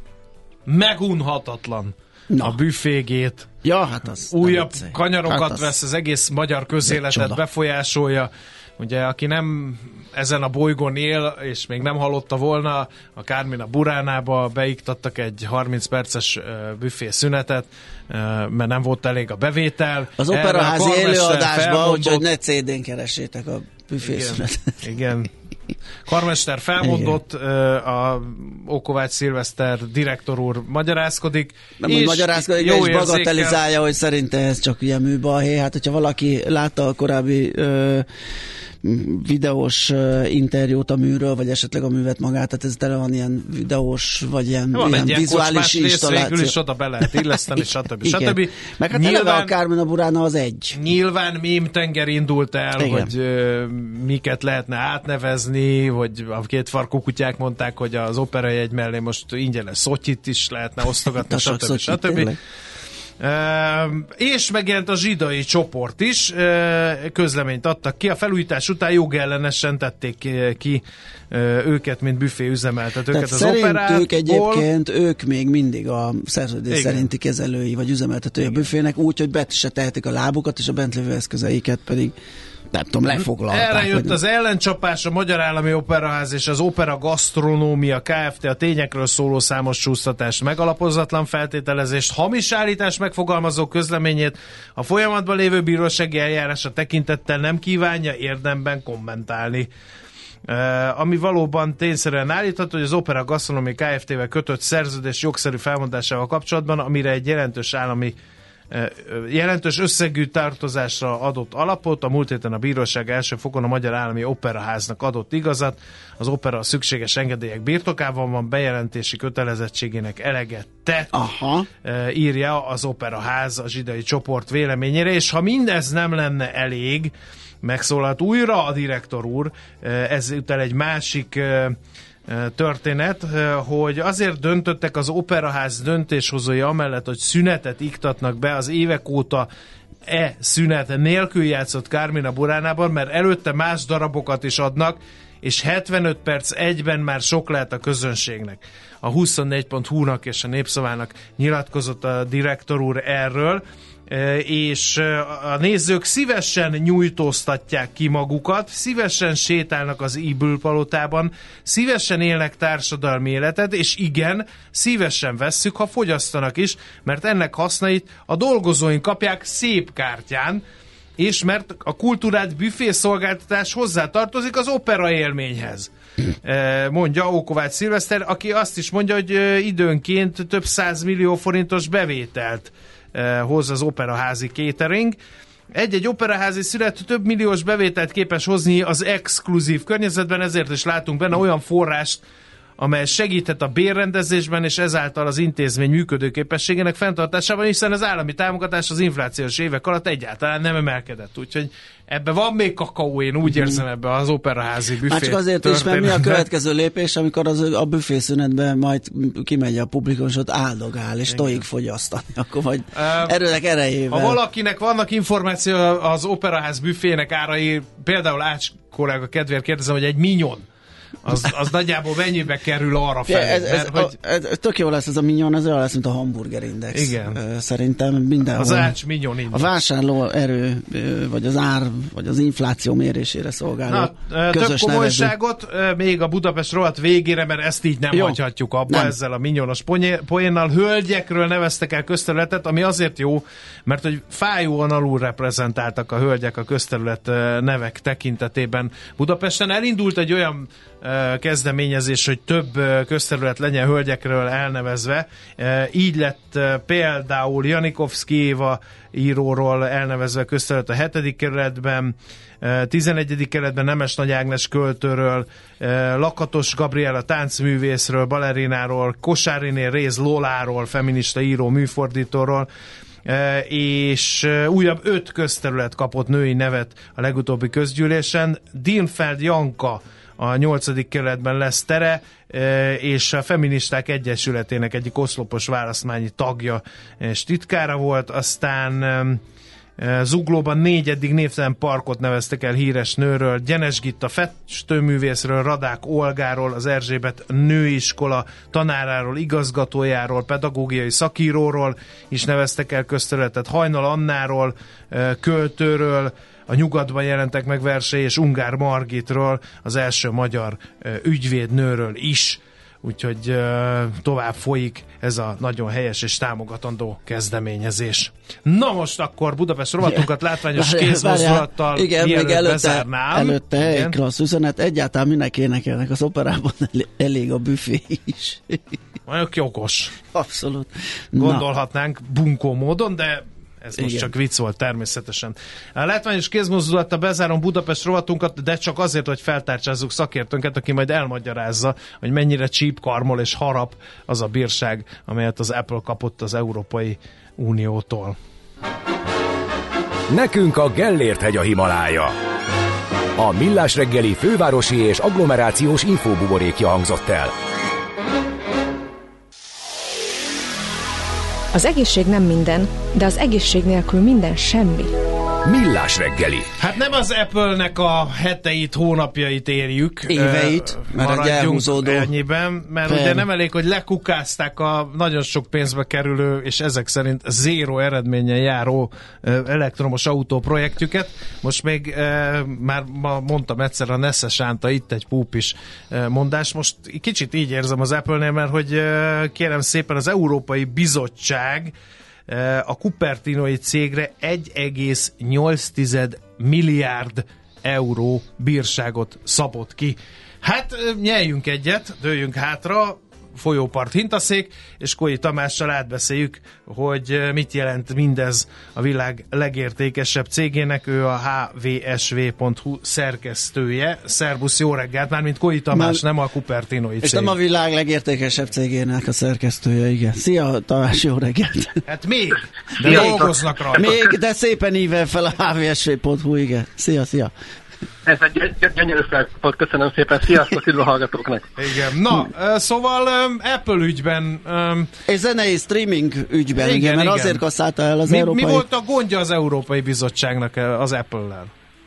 Megunhatatlan a büfégét. Ja, hát az újabb kanyarokat vesz, az egész magyar közéletet befolyásolja. Ugye, aki nem ezen a bolygón él, és még nem hallotta volna, a Kármina Buránába beiktattak egy 30 perces büfé szünetet, mert nem volt elég a bevétel. Az operaházi élőadásban, úgyhogy ne CD-n keressétek a büfé szünetet. Igen. Karmester felmondott, a Ókovács Szilveszter direktor úr magyarázkodik. Nem, és magyarázkodik, és bagatelizálja, hogy szerinte ez csak ilyen műbalhé. Hát, hogyha valaki látta a korábbi videós interjút a műről, vagy esetleg a művet magát, tehát ez tele van ilyen videós, vagy ilyen, ilyen vizuális installáció. És oda be lehet illeszteni, stb. Meg hát eleve a Kármina Burána az egy. Nyilván mémtenger indult el, igen, hogy miket lehetne átnevezni, hogy a kétfarkú kutyák mondták, hogy az operajegy mellé most ingyenes szotyit is lehetne osztogatni, stb. És megjelent a zsidai csoport is, közleményt adtak ki, a felújítás után jogellenesen tették ki őket, mint büfé üzemeltetőket az operátból. Szerintük egyébként ők még mindig a szerződés szerinti kezelői vagy üzemeltetői a büfének, úgy, hogy bet se tehetik a lábukat, és a bent lévő eszközeiket pedig nem tudom, lefoglalták. Erre jött az ellencsapás, a Magyar Állami Operaház és az Opera Gasztronómia Kft. A tényekről szóló számos csúsztatást, megalapozatlan feltételezést, hamis állítás megfogalmazó közleményét a folyamatban lévő bírósági eljárásra tekintettel nem kívánja érdemben kommentálni. Ami valóban tényszerűen állítható, hogy az Opera Gasztronómia Kft-vel kötött szerződés jogszerű felmondásával kapcsolatban, amire egy jelentős állami jelentős összegű tartozásra adott alapot. A múlt héten a bíróság első fokon a Magyar Állami Operaháznak adott igazat. Az opera a szükséges engedélyek birtokában van, bejelentési kötelezettségének eleget tett. Aha. Írja az Operaház a zsidai csoport véleményére, és ha mindez nem lenne elég, megszólalt újra a direktor úr, ezután egy másik történet, hogy azért döntöttek az Operaház döntéshozói amellett, hogy szünetet iktatnak be az évek óta szünet nélkül játszott Carmina Buránában, mert előtte más darabokat is adnak, és 75 perc egyben már sok lehet a közönségnek. A 24.hu-nak és a Népszavának nyilatkozott a direktor úr erről, és a nézők szívesen nyújtóztatják ki magukat, szívesen sétálnak az Ybl palotában, szívesen élnek társadalmi életet, és igen, szívesen vesszük, ha fogyasztanak is, mert ennek hasznait a dolgozóink kapják szép kártyán, és mert a kultúrát büfészolgáltatás hozzátartozik az opera élményhez. Mondja Ókovács Szilveszter, aki azt is mondja, hogy időnként több 100 millió forintos bevételt hoz az operaházi catering. Egy-egy operaházi szület több milliós bevételt képes hozni az exkluzív környezetben, ezért is látunk benne olyan forrást, amely segíthet a bérrendezésben, és ezáltal az intézmény működőképességének fenntartásában, hiszen az állami támogatás az inflációs évek alatt egyáltalán nem emelkedett. Úgyhogy ebbe van még kakaó, én úgy érzem, ebbe az operaházi büfé. Már csak azért is, mert mi a következő lépés, amikor a büfészünetben majd kimegy a publikus, ott áldogál, és tojik fogyasztani. Akkor majd erőnek erejével. Ha valakinek vannak információ az operaház büfének árai, például Ács kollega kedvéért kérdezem, hogy egy mignon, az nagyjából mennyibe kerül arra felé? Ez tök jó lesz ez a mignon, ez olyan lesz, mint a hamburger index. Igen. Szerintem mindenhol. Az Ács mignon index. A vásárló erő, vagy az ár, vagy az infláció mérésére szolgáló több komolyságot még a Budapest rovat végére, mert ezt így nem hagyhatjuk abba, nem. Ezzel a mignonos poénnal. Hölgyekről neveztek el közterületet, ami azért jó, mert hogy fájóan alul reprezentáltak a hölgyek a közterület nevek tekintetében. Budapesten elindult egy olyan kezdeményezés, hogy több közterület legyen hölgyekről elnevezve. Így lett például Janikovszki Éva íróról elnevezve közterület a 7. kerületben, 11. kerületben Nemes Nagy Ágnes költőről, Lakatos Gabriella táncművészről, balerináról, Kosáriné Réz Loláról, feminista író, műfordítóról, és újabb 5 közterület kapott női nevet a legutóbbi közgyűlésen. Dinfeld Janka a 8. kerületben lesz tere, és a Feministák Egyesületének egyik oszlopos választmányi tagja és titkára volt, aztán Zuglóban 4. névtelen parkot neveztek el híres nőről, Gyenes Gitta festőművészről, Radák Olgáról, az Erzsébet nőiskola tanáráról, igazgatójáról, pedagógiai szakíróról is neveztek el közterületet, Hajnal Annáról, költőről, a Nyugatban jelentek meg versei, és Ungár Margitról, az első magyar ügyvédnőről is. Úgyhogy tovább folyik ez a nagyon helyes és támogatandó kezdeményezés. Na most akkor Budapest rovatunkat látványos kézmozdulattal mielőtt bezárnám. Előtte egy klassz üzenet, egyáltalán minek énekelnek az operában, elég a büfé is. Mondjuk jogos. Abszolút. Gondolhatnánk bunkó módon, de ez most csak vicc volt természetesen. A látványos kézmozdulattal bezárom Budapest rovatunkat, de csak azért, hogy feltárcsázzuk szakértőnket, aki majd elmagyarázza, hogy mennyire csípkarmol és harap az a bírság, amelyet az Apple kapott az Európai Uniótól. Nekünk a Gellért-hegy a Himalája. A Millás reggeli fővárosi és agglomerációs infóbuborékja hangzott el. Az egészség nem minden, de az egészség nélkül minden semmi. Millás reggeli. Hát nem az Apple-nek a heteit, hónapjait érjük. Éveit, mert egy elhúzódó. Ennyiben, mert ugye nem elég, hogy lekukázták a nagyon sok pénzbe kerülő, és ezek szerint zéro eredménnyel járó elektromos autó projektjüket. Most még már ma mondtam egyszer a Nesze Sánta, itt egy púpis mondás. Most kicsit így érzem az Apple-nél, mert hogy kérem szépen az Európai Bizottság a Cupertinoi cégre 1,8 milliárd euró bírságot szabott ki. Hát nyeljünk egyet, dőljünk hátra, folyópart hintaszék, és Koi Tamással átbeszéljük, hogy mit jelent mindez a világ legértékesebb cégének. Ő a hvsv.hu szerkesztője. Szerbusz, jó reggelt, mármint Koi Tamás, nem a Cupertinoi cég. És nem a világ legértékesebb cégének a szerkesztője, igen. Szia Tamás, jó reggelt! Hát még, de dolgoznak rajta. Még, de szépen ível fel a hvsv.hu, igen. Szia! Ez egy gyönyörű felkapott, köszönöm szépen, sziasztok, üdv a hallgatóknak! Igen, na, szóval Apple ügyben... És zenei streaming ügyben, igen, ugye, mert igen. Azért kasszálta el az európai... Mi volt a gondja az Európai Bizottságnak az Apple-lel?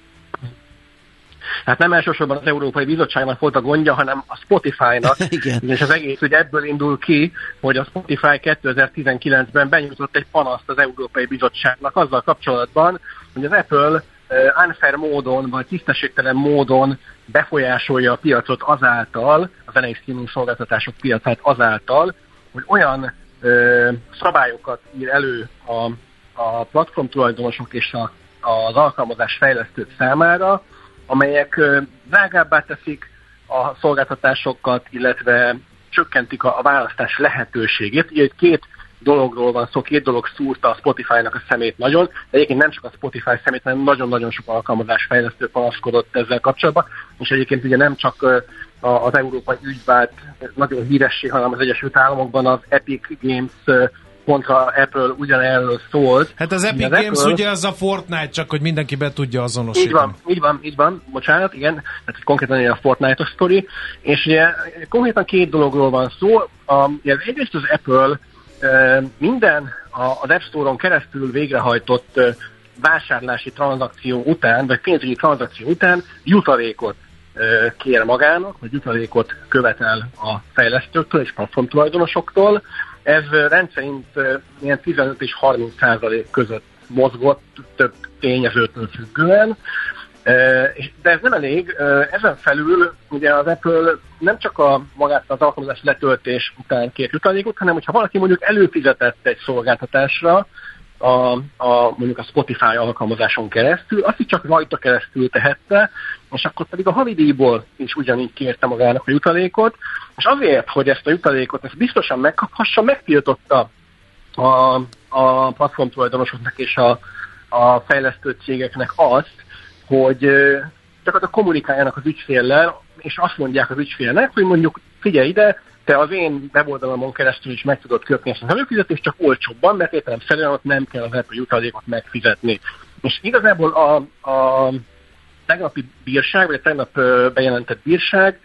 Hát nem elsősorban az Európai Bizottságnak volt a gondja, hanem a Spotify-nak, és az egész ugye ebből indul ki, hogy a Spotify 2019-ben benyújtott egy panaszt az Európai Bizottságnak azzal kapcsolatban, hogy az Apple unfair módon, vagy tisztességtelen módon befolyásolja a piacot azáltal, a zenei streaming szolgáltatások piacát azáltal, hogy olyan szabályokat ír elő a platform tulajdonosok és az alkalmazás fejlesztők számára, amelyek drágábbá teszik a szolgáltatásokat, illetve csökkentik a választás lehetőségét. Ugye itt két dologról van szó, két dolog szúrta a Spotify-nak a szemét nagyon, de egyébként nem csak a Spotify szemét, hanem nagyon-nagyon sok alkalmazásfejlesztő panaszkodott ezzel kapcsolatban, és egyébként ugye nem csak az európai ügy vált nagyon híressé, hanem az Egyesült Államokban az Epic Games kontra Apple ugyanerről szólt. Hát az Epic Games Apple, ugye az a Fortnite, csak hogy mindenki be tudja azonosítani. Így van, bocsánat, igen, tehát konkrétan a Fortnite-os sztori, és ugye konkrétan két dologról van szó. Egyrészt az Apple minden az App Store-on keresztül végrehajtott vásárlási tranzakció után, vagy pénzügyi tranzakció után jutalékot kér magának, vagy jutalékot követel a fejlesztőktől és platformtulajdonososoktól. Ez rendszerint ilyen 15 és 30% között mozgott, több tényezőtől függően. De ez nem elég. Ezen felül ugye az Apple nem csak magát az alkalmazás letöltés után kér jutalékot, hanem hogyha valaki mondjuk előfizetett egy szolgáltatásra, mondjuk a Spotify alkalmazáson keresztül, azt is csak rajta keresztül tehette, és akkor pedig a havidíjból is ugyanígy kérte magának a jutalékot, és azért, hogy ezt a jutalékot ezt biztosan megkaphassa, megtiltotta a platform tulajdonosoknak és a fejlesztő cégeknek azt, hogy gyakorlatilag kommunikáljanak az ügyféllel, és azt mondják az ügyfélnek, hogy mondjuk figyelj ide, te az én weboldalamon keresztül is meg tudod kötni ezt az előfizetést, csak olcsóbban, mert értelemszerűen ott nem kell az Apple jutalékot megfizetni. És igazából a tegnapi bírság, vagy a tegnap bejelentett bírság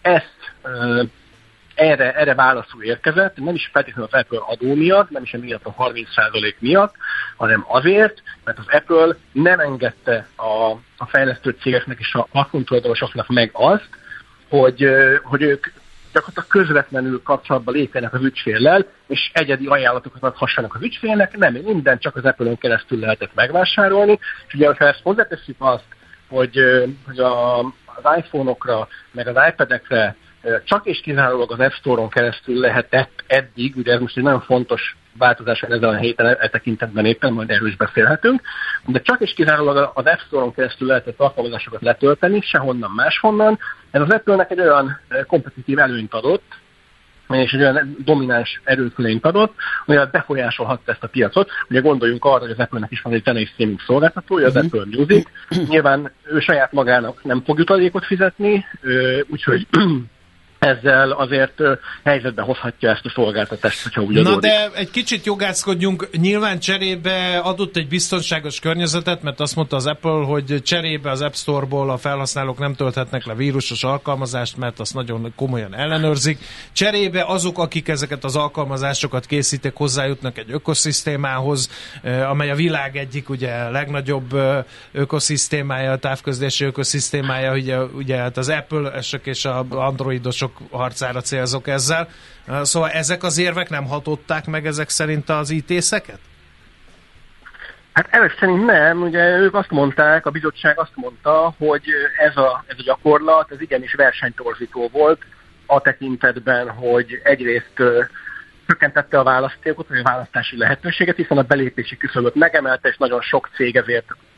erre válaszul érkezett, nem is feltétlenül az Apple adó miatt, nem is emiatt a 30% miatt, hanem azért, mert az Apple nem engedte a fejlesztő cégeknek és a platformtulajdonosoknak meg azt, hogy ők gyakorlatilag közvetlenül kapcsolatba lépjenek az ügyféllel, és egyedi ajánlatokat adhassanak az ügyfélnek, nem minden csak az Apple-ön keresztül lehetett megvásárolni, és ugye, ha ezt hozzátesszük azt, hogy az iPhone-okra, meg az iPad-ekre csak és kizárólag az App Store-on keresztül lehetett eddig, ugye ez most egy nagyon fontos változás ezen a héten e tekintetben éppen, majd erről is beszélhetünk, de csak és kizárólag az App Store-on keresztül lehetett alkalmazásokat letölteni, sehonnan máshonnan. Ez az Apple-nek egy olyan kompetitív előnyt adott, és egy olyan domináns erőfölényt adott, hogy befolyásolhatta ezt a piacot. Ugye gondoljunk arra, hogy az Apple-nek is van egy zenei streaming szolgáltatója, az Apple Music. Nyilván ő saját magának nem fog jutalékot fizetni, úgyhogy ezzel azért helyzetbe hozhatja ezt a szolgáltatást, hogyha úgy adódik. Na de egy kicsit jogászkodjunk, nyilván cserébe adott egy biztonságos környezetet, mert azt mondta az Apple, hogy cserébe az App Store-ból a felhasználók nem tölthetnek le vírusos alkalmazást, mert azt nagyon komolyan ellenőrzik. Cserébe azok, akik ezeket az alkalmazásokat készítik, hozzájutnak egy ökoszisztémához, amely a világ egyik ugye legnagyobb ökoszisztémája, a távközlési ökoszisztémája, ugye hát az Apple-esek és az androidosok harcára célzok ezzel. Szóval ezek az érvek nem hatották meg ezek szerint az IT-szeket? Hát ezek szerint nem. Ugye ők azt mondták, a bizottság azt mondta, hogy ez a gyakorlat, ez igenis versenytorzító volt a tekintetben, hogy egyrészt csökkentette a választékot, vagy a választási lehetőséget, hiszen a belépési küszöböt megemelte, és nagyon sok cég ezért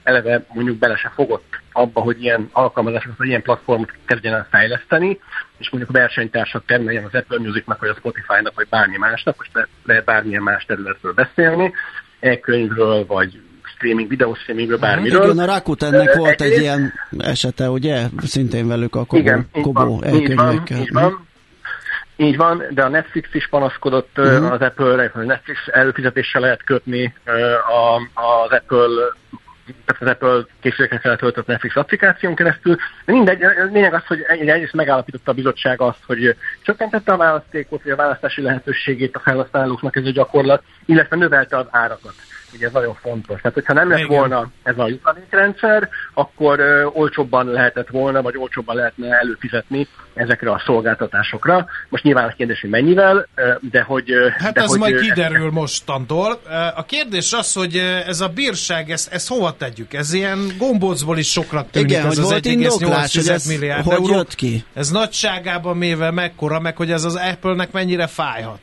eleve mondjuk bele se fogott abba, hogy ilyen alkalmazásokat, vagy ilyen platformot kezdjen el fejleszteni, és mondjuk a versenytársak termeljen az Apple Musicnak, vagy a Spotify-nak, vagy bármi másnak, most lehet bármilyen más területről beszélni, e-könyvről, vagy streaming, videóstreamingről, bármiről. Igen, a Rakutennek volt egy ilyen esete, ugye? Szintén velük a Kobo e-könyvekkel. Így van, de a Netflix is panaszkodott az Apple-re, hogy Netflix előfizetéssel lehet kötni az Apple készülékekre feltöltött Netflix applikáción keresztül. De mindegy, lényeg az, hogy egyrészt megállapította a bizottság azt, hogy csökkentette a választékot, vagy a választási lehetőségét a felhasználóknak ez a gyakorlat, illetve növelte az árakat. Ugye ez nagyon fontos. Tehát, hogyha nem lett volna ez a jutalékrendszer, akkor olcsóbban lehetett volna, vagy olcsóbban lehetne előfizetni ezekre a szolgáltatásokra. Most nyilván a kérdés, hogy mennyivel, de hogy... Hát ez majd kiderül mostantól. A kérdés az, hogy ez a bírság, ezt hova tegyük? Ez ilyen gombócból is soknak tűnik. Igen, ez az 1,8 milliárd euró. Jött ki? Ez nagyságában méve mekkora, meg hogy ez az Apple-nek mennyire fájhat?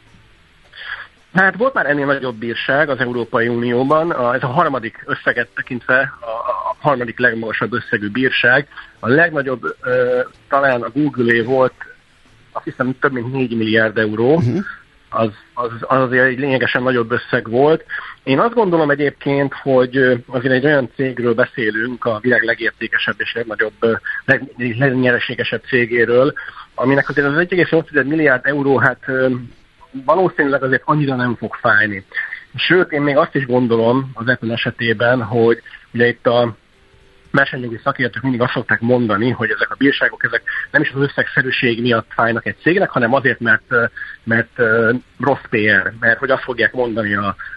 Hát volt már ennél nagyobb bírság az Európai Unióban, ez a harmadik összeget tekintve a harmadik legmagasabb összegű bírság. A legnagyobb talán a Google-é volt, azt hiszem több mint 4 milliárd euró, az azért egy lényegesen nagyobb összeg volt. Én azt gondolom egyébként, hogy azért egy olyan cégről beszélünk, a világ legértékesebb és legnagyobb, legnyereségesebb cégéről, aminek azért az 1,8 milliárd euró, hát valószínűleg azért annyira nem fog fájni. Sőt, én még azt is gondolom az Apple esetében, hogy ugye itt a versenyjogi szakértők mindig azt szokták mondani, hogy ezek a bírságok ezek nem is az összegszerűség miatt fájnak egy cégnek, hanem azért, mert rossz PR, mert hogy azt fogják mondani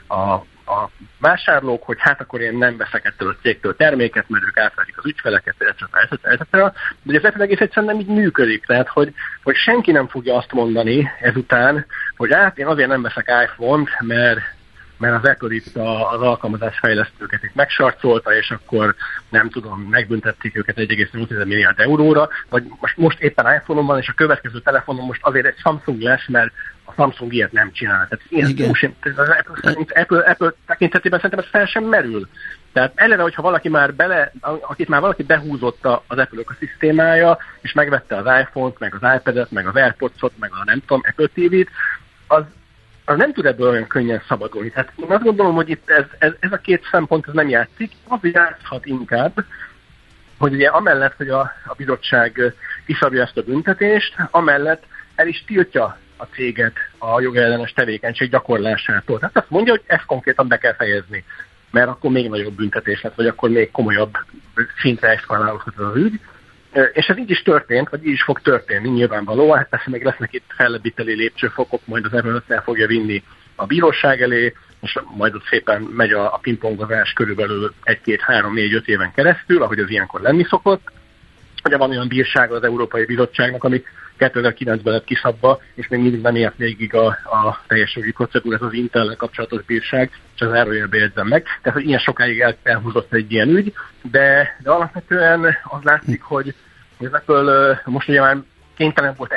a vásárlók, hogy hát akkor én nem veszek ettől a cégtől terméket, mert ők átverik az ügyfeleket, etc. De ez egész egyszerűen nem így működik, tehát hogy senki nem fogja azt mondani ezután, hogy hát én azért nem veszek iPhone-t, mert az Apple itt az alkalmazásfejlesztőket itt megsarcolta, és akkor nem tudom, megbüntették őket 1,8 milliárd euróra, vagy most éppen iPhone-on van, és a következő telefonon most azért egy Samsung lesz, mert a Samsung ilyet nem csinál. Tehát ilyen az Apple tekintetében szerintem ez fel sem merül. Tehát eleve, hogyha valaki akit már valaki behúzott az Apple ökoszisztémája, és megvette az iPhone-t, meg az iPad-et, meg az AirPods-ot, meg a nem tudom, Apple TV-t, az nem tud ebből olyan könnyen szabadulni. Tehát én azt gondolom, hogy itt ez a két szempont ez nem játszik, az játszhat inkább, hogy ugye amellett, hogy a bizottság kiszabja ezt a büntetést, amellett el is tiltja a céget a jogellenes tevékenység gyakorlásától. Tehát azt mondja, hogy ezt konkrétan be kell fejezni, mert akkor még nagyobb büntetés lesz, vagy akkor még komolyabb szintre eszkalálódhat az ügy. És ez így is történt, vagy így is fog történni nyilvánvalóan. Hát persze még lesznek itt fellebbviteli lépcsőfokok, majd az Apple el fogja vinni a bíróság elé, és majd ott szépen megy a pingpongozás körülbelül 1-2-3-4-5 éven keresztül, ahogy az ilyenkor lenni szokott. Ugye van olyan bírsága az Európai Bizottságnak, ami 2009-ben lett kiszabva, és még mindig nem ért végig a teljes jogi procedúra, ez az Intel-lel kapcsolatos bírság, és az zárójelbe jegyzem meg. Tehát, hogy ilyen sokáig elhúzott egy ilyen ügy, de alapvetően az látszik, hogy az Apple most ugye már kénytelen volt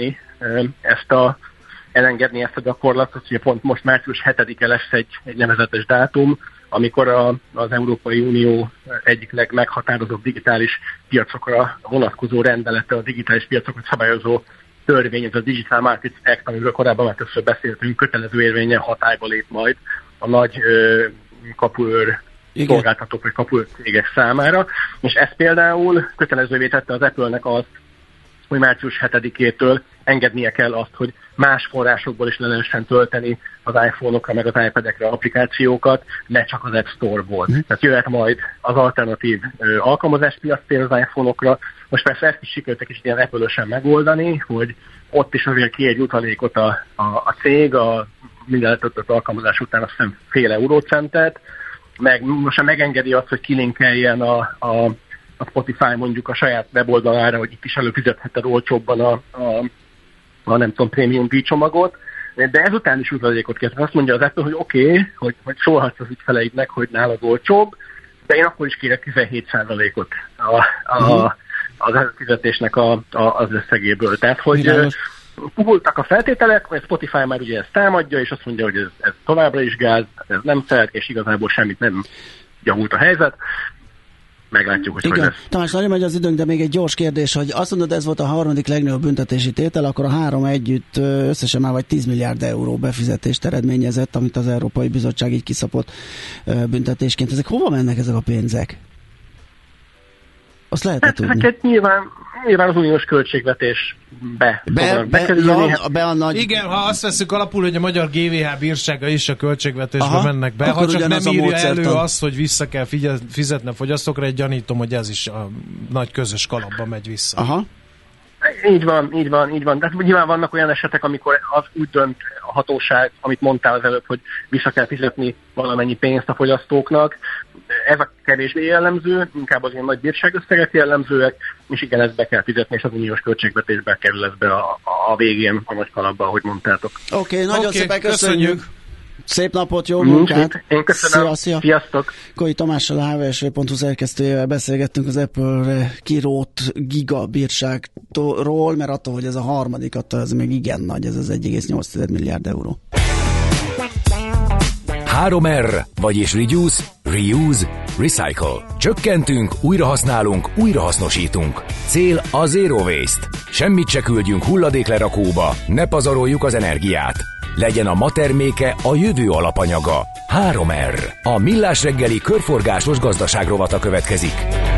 elengedni ezt a gyakorlatot, hogy pont most március 7-e lesz egy nevezetes dátum, amikor az Európai Unió egyik legmeghatározóbb digitális piacokra vonatkozó rendelete, a digitális piacokat szabályozó törvény, ez a Digital Markets Act, amiről korábban már többször beszéltünk, kötelező érvényen hatályba lép majd a nagy kapuőr szolgáltatók vagy kapuőr cégek számára, és ez például kötelezővé tette az Apple-nek azt, hogy március 7-től engednie kell azt, hogy más forrásokból is le lehessen tölteni az iPhone-okra, meg az iPad-ekre applikációkat, ne csak az App Store-ból. Tehát jöhet majd az alternatív alkalmazáspiactér az iPhone-okra. Most persze ezt is sikerültek is ilyen Apple-ösen megoldani, hogy ott is azért ki egy utalékot a cég, a minden letöltött alkalmazás után azt hiszem fél eurócentet, meg most megengedi azt, hogy kilinkeljen a Spotify mondjuk a saját weboldalára, hogy itt is előfizetheted olcsóbban a nem tudom, prémium díjcsomagot, de ezután is utalékot kért. Azt mondja az Apple, hogy oké, hogy szólhatsz az ügyfeleidnek, hogy nálad olcsóbb, de én akkor is kérek 17%-ot az előfizetésnek az összegéből. Tehát, hogy puhultak a feltételek, hogy Spotify már ugye ezt támadja, és azt mondja, hogy ez továbbra is gáz, ez nem szert, és igazából semmit nem javult a helyzet. Meglátjuk, hogy igen. Hogy lesz. Tamás, nagyon megy az időnk, de még egy gyors kérdés, hogy azt mondod, ez volt a harmadik legnagyobb büntetési tétel, akkor a 3 együtt összesen már vagy 10 milliárd euró befizetést eredményezett, amit az Európai Bizottság így kiszapott büntetésként. Ezek hova mennek ezek a pénzek? Azt lehet tudni. Ezeket nyilván az uniós költségvetésbe be a nagy... Igen, ha azt veszük alapul, hogy a magyar GVH bírsága is a költségvetésbe mennek be, ha csak nem írja elő azt, hogy vissza kell fizetni a fogyasztókra, egy gyanítom, hogy ez is a nagy közös kalapba megy vissza. Aha. Így van. De nyilván vannak olyan esetek, amikor az úgy dönt a hatóság, amit mondtál az előbb, hogy vissza kell fizetni valamennyi pénzt a fogyasztóknak. Ez a kevésbé jellemző, inkább az ilyen nagy bírságösszegek jellemzőek, és igen, ezt be kell fizetni, és az uniós költségvetésbe kerül ez be a végén, a nagy kalapba, ahogy mondtátok. Oké, nagyon szépen köszönjük. Szép napot, jó munkát! Én köszönöm. Szia. Sziasztok! Koi Tamással, a hvsv.hu szerkesztőjével beszélgettünk az Apple kirót gigabírságról, mert attól, hogy ez a harmadik, attól ez még igen nagy, ez az 1,8 milliárd euró. 3R, vagyis Reduce, Reuse, Recycle. Csökkentünk, újrahasználunk, újrahasznosítunk. Cél a Zero Waste. Semmit se küldjünk hulladéklerakóba, ne pazaroljuk az energiát. Legyen a ma terméke a jövő alapanyaga. 3R. A Millás reggeli körforgásos gazdaságrovata következik.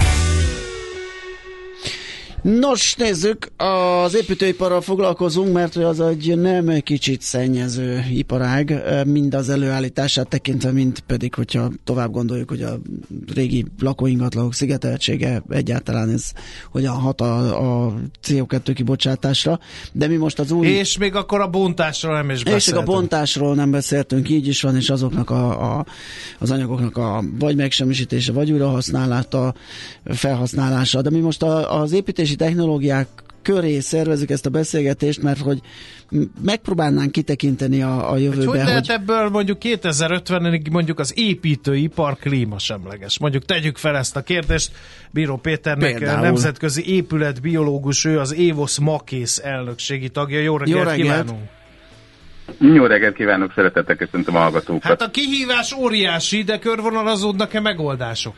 Nos, nézzük, az építőiparral foglalkozunk, mert az egy nem kicsit szennyező iparág, mind az előállítását tekintve, mind pedig, hogyha tovább gondoljuk, hogy a régi lakóingatlanok szigeteltsége egyáltalán ez hogyan hat a CO2 kibocsátásra, de mi most az új... És még akkor a bontásról nem is beszéltünk. És a bontásról nem beszéltünk, így is van, és azoknak az anyagoknak a vagy megsemmisítése, vagy újrahasználása, felhasználása, de mi most az építési technológiák köré szervezzük ezt a beszélgetést, mert hogy megpróbálnánk kitekinteni a jövőbe. Hogy lehet ebből mondjuk 2050-ig mondjuk az építőipar klímasemleges? Mondjuk tegyük fel ezt a kérdést. Bíró Péternek, például nemzetközi épületbiológus, ő az Évosz Makész elnökségi tagja. Jó reggelt kívánunk! Jó reggelt kívánok, szeretettel köszöntöm a hallgatókat. Hát a kihívás óriási, de körvonalazódnak-e megoldások?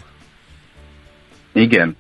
Igen.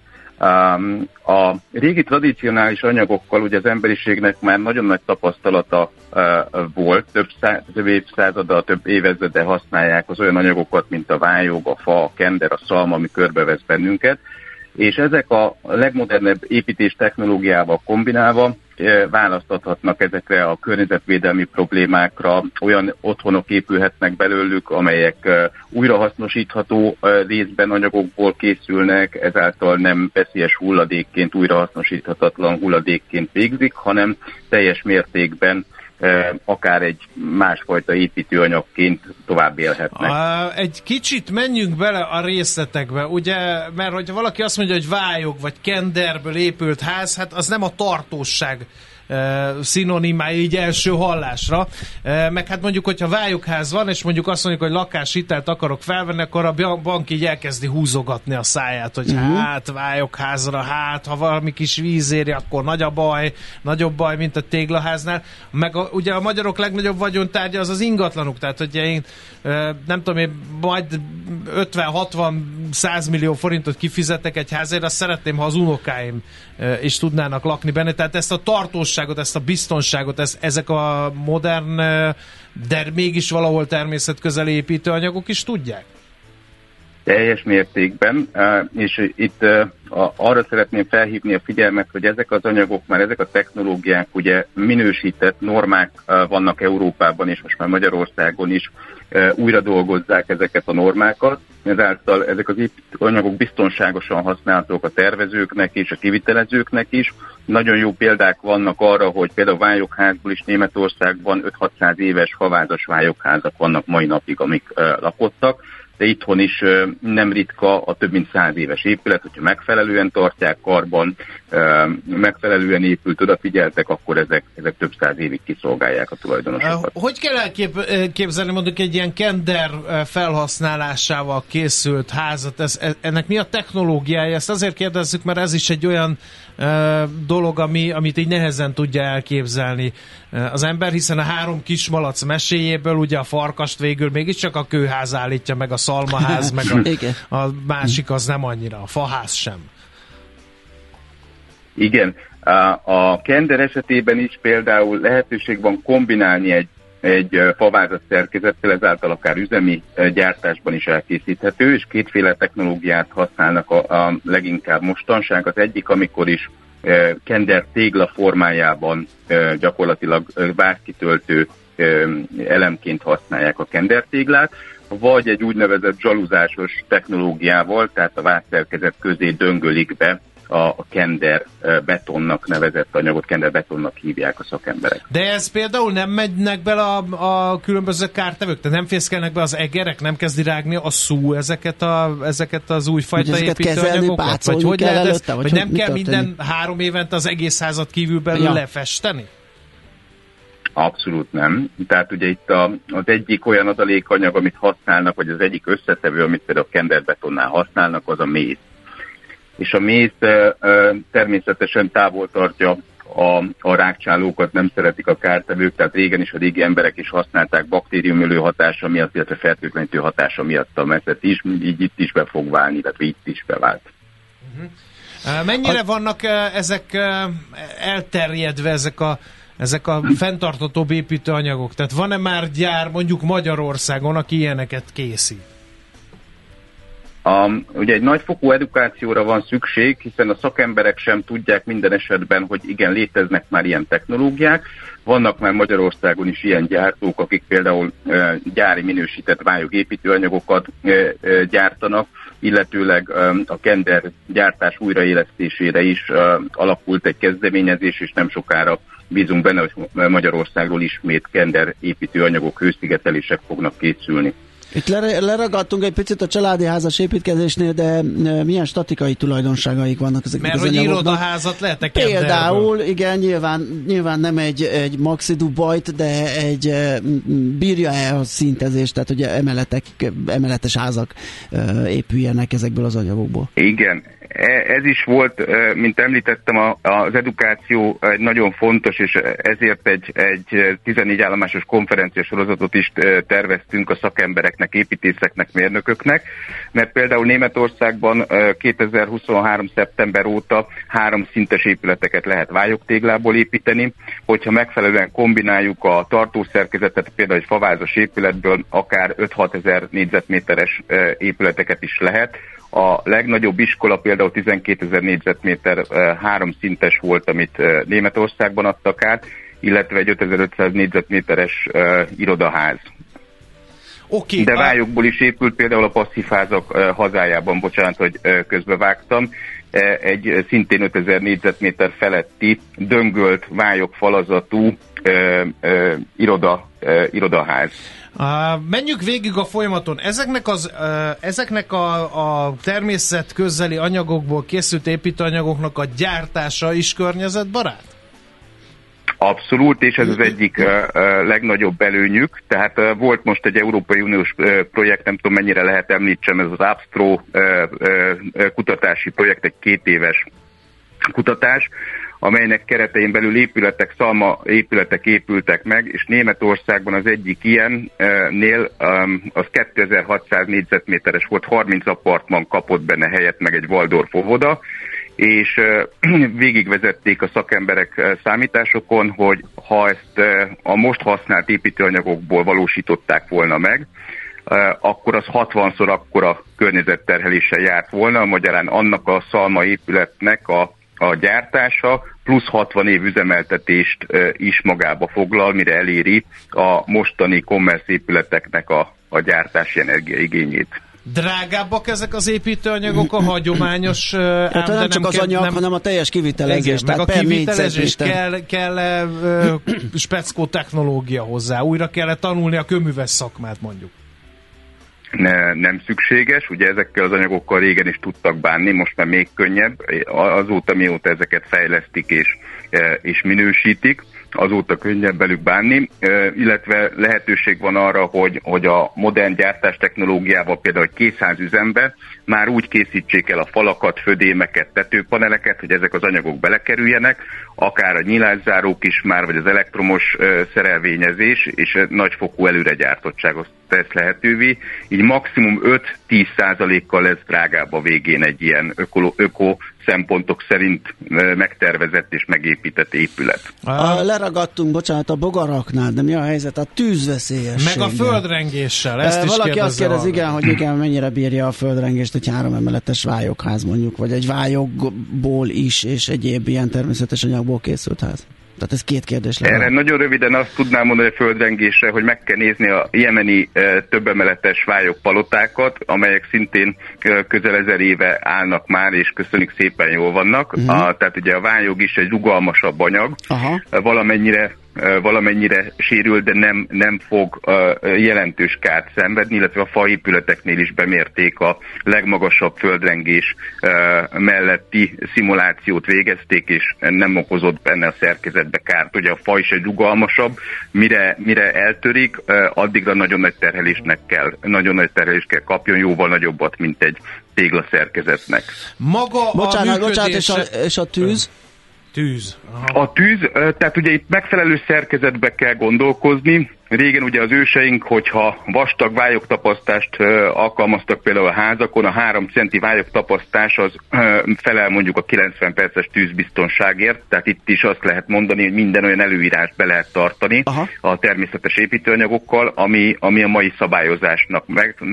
A régi tradicionális anyagokkal ugye az emberiségnek már nagyon nagy tapasztalata volt, több évszázada, több évezrede használják az olyan anyagokat, mint a vályog, a fa, a kender, a szalma, ami körbevesz bennünket, és ezek a legmodernebb építés technológiával kombinálva választhatnak ezekre a környezetvédelmi problémákra, olyan otthonok épülhetnek belőlük, amelyek újrahasznosítható részben anyagokból készülnek, ezáltal nem veszélyes hulladékként, újrahasznosíthatatlan hulladékként végzik, hanem teljes mértékben akár egy másfajta építőanyagként tovább élhetnek. Egy kicsit menjünk bele a részletekbe, ugye, mert hogyha valaki azt mondja, hogy vályog vagy kenderből épült ház, hát az nem a tartóság szinonimája így első hallásra, meg hát mondjuk, hogyha vályogház van, és mondjuk azt mondjuk, hogy lakáshitelt akarok felvenni, akkor a bank így elkezdi húzogatni a száját, hogy hát vályogházra, hát ha valami kis víz éri, akkor nagyobb baj, mint a téglaháznál. Meg ugye a magyarok legnagyobb vagyontárgya az az ingatlanuk, tehát hogy én nem tudom, én majd 50-60-100 millió forintot kifizetek egy házért, azt szeretném, ha az unokáim is tudnának lakni benne, tehát ezt a tartóságot, ezt a biztonságot, ezek a modern, de mégis valahol természetközeli építőanyagok is tudják? Teljes mértékben, és itt arra szeretném felhívni a figyelmet, hogy ezek az anyagok, már ezek a technológiák ugye minősített normák vannak Európában, és most már Magyarországon is újra dolgozzák ezeket a normákat, ezáltal ezek az anyagok biztonságosan használhatók a tervezőknek és a kivitelezőknek is. Nagyon jó példák vannak arra, hogy például vályogházból is Németországban 5-600 éves favázas vályogházak vannak mai napig, amik lakottak, de itthon is nem ritka a több mint 100 éves épület, hogyha megfelelően tartják karban, megfelelően épült, odafigyeltek, akkor ezek több száz évig kiszolgálják a tulajdonosokat. Hogy kell elképzelni mondjuk egy ilyen kender felhasználásával készült házat? Ennek mi a technológiája? Ezt azért kérdezzük, mert ez is egy olyan dolog, amit így nehezen tudja elképzelni az ember, hiszen a 3 kismalac meséjéből ugye a farkast végül mégiscsak a kőház állítja meg, a szalmaház, meg a másik az nem annyira, a faház sem. Igen, a kender esetében is például lehetőség van kombinálni egy favázat szerkezettel, ezáltal akár üzemi gyártásban is elkészíthető, és kétféle technológiát használnak a leginkább mostanság. Az egyik, amikor is kender tégla formájában gyakorlatilag várkitöltő elemként használják a kendertéglát, vagy egy úgynevezett zsaluzásos technológiával, tehát a vázszerkezet közé döngölik be a kender betonnak nevezett anyagot, kender betonnak hívják a szakemberek. De ez például nem megynek bele a különböző kártevők? Tehát nem fészkelnek be az egerek, nem kezdi rágni a szú ezeket az újfajta építőanyagokat? Vagy hogy lehet ezt, vagy nem kell minden 3 évente az egész házat kívül belül lefesteni? Abszolút nem. Tehát ugye itt az egyik olyan adalékanyag, amit használnak, vagy az egyik összetevő, amit például a kenderbetonnál használnak, az a mész. És a mész természetesen távol tartja a rákcsálókat, nem szeretik a kártevők, tehát régen is a régi emberek is használták baktériumölő hatása miatt, illetve fertőtlenítő hatása miatt a meszet is, így itt is be fog válni, illetve itt is bevált. Mennyire vannak ezek elterjedve, ezek a fenntarthatóbb építőanyagok? Tehát van-e már gyár mondjuk Magyarországon, aki ilyeneket készít? Ugye egy nagyfokú edukációra van szükség, hiszen a szakemberek sem tudják minden esetben, hogy igen, léteznek már ilyen technológiák. Vannak már Magyarországon is ilyen gyártók, akik például gyári minősített vályogépítőanyagokat gyártanak, illetőleg a kender gyártás újraélesztésére is alakult egy kezdeményezés, és nem sokára bízunk benne, hogy Magyarországról ismét kender építőanyagok, hőszigetelések fognak készülni. Itt leragadtunk egy picit a családi házas építkezésnél, de milyen statikai tulajdonságaik vannak ezeknek az anyagoknak? Mert hogy irodaházat lehet-e kenderből? Például, igen, nyilván nem egy maxi Dubajt, de bírja-e a szintezést, tehát hogy emeletes házak épüljenek ezekből az anyagokból? Igen, ez is volt, mint említettem, az edukáció egy nagyon fontos, és ezért egy 14 állomásos konferenciás sorozatot is terveztünk a szakembereknek, építészeknek, mérnököknek, mert például Németországban 2023. szeptember óta 3 szintes épületeket lehet vályogtéglából építeni, hogyha megfelelően kombináljuk a tartószerkezetet, például egy favázas épületből akár 5-6 ezer négyzetméteres épületeket is lehet. A legnagyobb iskola például 12 ezer négyzetméter 3 szintes volt, amit Németországban adtak át, illetve egy 5500 négyzetméteres irodaház. Okay. De vályokból is épült például a passzív házak hazájában, bocsánat, hogy közbevágtam, egy szintén 5000 négyzetméter feletti döngölt vályok falazatú irodaház. Menjünk végig a folyamaton. Ezeknek a természet közeli anyagokból készült építőanyagoknak a gyártása is környezetbarát? Abszolút, és ez az egyik legnagyobb előnyük. Tehát volt most egy Európai Uniós projekt, nem tudom mennyire lehet említsem, ez az Abstro kutatási projekt, egy 2 éves kutatás, amelynek keretein belül szalma épületek épültek meg, és Németországban az egyik ilyennél az 2600 négyzetméteres volt, 30 apartman kapott benne helyet, meg egy Waldorf óvoda, és végigvezették a szakemberek számításokon, hogy ha ezt a most használt építőanyagokból valósították volna meg, akkor az 60-szor akkora környezetterheléssel járt volna, magyarán annak a szalma épületnek a gyártása plusz 60 év üzemeltetést is magába foglal, mire eléri a mostani commerce épületeknek a gyártási energiaigényét. Drágábbak ezek az építőanyagok a hagyományos... Hát nem csak az anyag, hanem a teljes kivitelezés. Igen, meg a kivitelezés kell speckó technológia hozzá. Újra kell tanulni a kőműves szakmát mondjuk. Nem szükséges, ugye ezekkel az anyagokkal régen is tudtak bánni, most már még könnyebb, azóta mióta ezeket fejlesztik és minősítik, azóta könnyebb velük bánni, illetve lehetőség van arra, hogy a modern gyártás technológiával például készházüzembe már úgy készítsék el a falakat, födémeket, tetőpaneleket, hogy ezek az anyagok belekerüljenek, akár a nyilászárók is már, vagy az elektromos szerelvényezés, és nagyfokú előregyártottságot tesz lehetővé, így maximum 5-10%-kal lesz drágább a végén egy ilyen öko szempontok szerint megtervezett és megépített épület. Leragadtunk, bocsánat, a bogaraknál, de mi a helyzet a tűzveszélyességgel? Meg a földrengéssel, ezt is valaki azt kérdez, igen, hogy igen, mennyire bírja a földrengést egy 3 emeletes vályogház mondjuk, vagy egy vályogból is, és egyéb ilyen természetes anyagból készült ház. Tehát ez 2 kérdés lehet. Erre nagyon röviden azt tudnám mondani a földrengésre, hogy meg kell nézni a jemeni többemeletes vályogpalotákat, amelyek szintén közel 1000 éve állnak már, és köszönjük szépen jól vannak. Tehát ugye a vályog is egy rugalmasabb anyag, valamennyire sérül, de nem fog jelentős kárt szenvedni, illetve a faépületeknél is bemérték a legmagasabb földrengés melletti szimulációt végezték, és nem okozott benne a szerkezetbe kárt. Ugye a fa is egy rugalmasabb, mire eltörik, addigra nagyon nagy terhelést kell kapjon, jóval nagyobbat, mint egy téglaszerkezetnek. Bocsánat, és a tűz? Tűz. A tűz, tehát ugye itt megfelelő szerkezetbe kell gondolkozni. Régen ugye az őseink, hogyha vastag vályogtapasztást alkalmaztak például a házakon, a 3 centi vályogtapasztás az felel mondjuk a 90 perces tűzbiztonságért, tehát itt is azt lehet mondani, hogy minden olyan előírást be lehet tartani a természetes építőanyagokkal, ami a mai szabályozásnak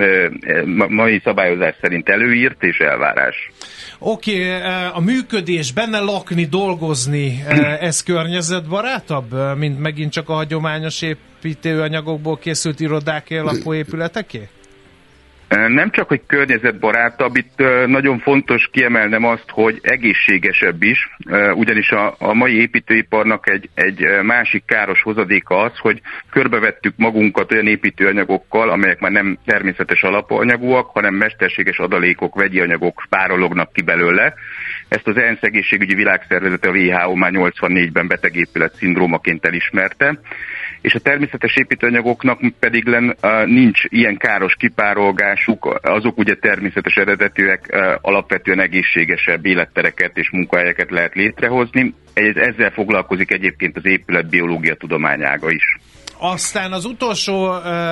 mai szabályozás szerint előírt és elvárás. Oké, a működés, benne lakni, dolgozni, ez környezetbarátabb, mint megint csak a hagyományos építőanyagokból készült irodáké, lakóépületeké? Nem csak, hogy környezetbarátabb, itt nagyon fontos kiemelnem azt, hogy egészségesebb is, ugyanis a mai építőiparnak egy másik káros hozadéka az, hogy körbevettük magunkat olyan építőanyagokkal, amelyek már nem természetes alapanyagúak, hanem mesterséges adalékok, vegyi anyagok párolognak ki belőle. Ezt az ENSZ egészségügyi világszervezete, a WHO már 84-ben betegépület szindrómaként elismerte, és a természetes építőanyagoknak pedig nincs ilyen káros kipárolgásuk, azok ugye természetes eredetűek, alapvetően egészségesebb élettereket és munkahelyeket lehet létrehozni. Ezzel foglalkozik egyébként az épületbiológia tudományága is. Aztán az utolsó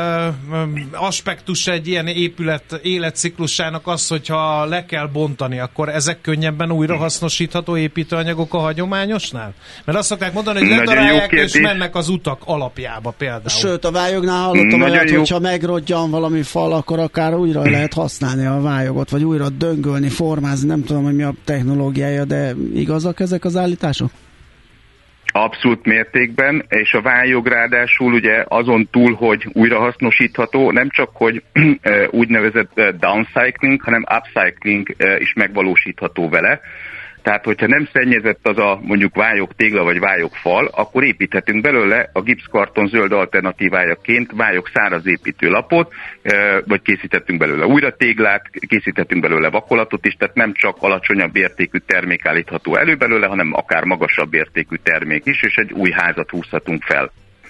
aspektus egy ilyen épület életciklusának az, hogyha le kell bontani, akkor ezek könnyebben újrahasznosítható építőanyagok a hagyományosnál? Mert azt szokták mondani, hogy ledarálják és mennek az utak alapjába például. Sőt, a vályognál hallottam olyat, hogyha megrodjan valami fal, akkor akár újra lehet használni a vályogot, vagy újra döngölni, formázni, nem tudom, hogy mi a technológiája, de igazak ezek az állítások? Abszolút mértékben, és a vályog ráadásul ugye azon túl, hogy újrahasznosítható, nem csak, hogy úgynevezett downcycling, hanem upcycling is megvalósítható vele. Tehát, hogyha nem szennyezett az a mondjuk vályog tégla vagy vályog fal, akkor építhetünk belőle a gipszkarton zöld alternatívájaként vályog száraz építőlapot, vagy készíthetünk belőle újra téglát, készíthetünk belőle vakolatot is, tehát nem csak alacsonyabb értékű termék állítható elő belőle, hanem akár magasabb értékű termék is, és egy új házat húzhatunk fel.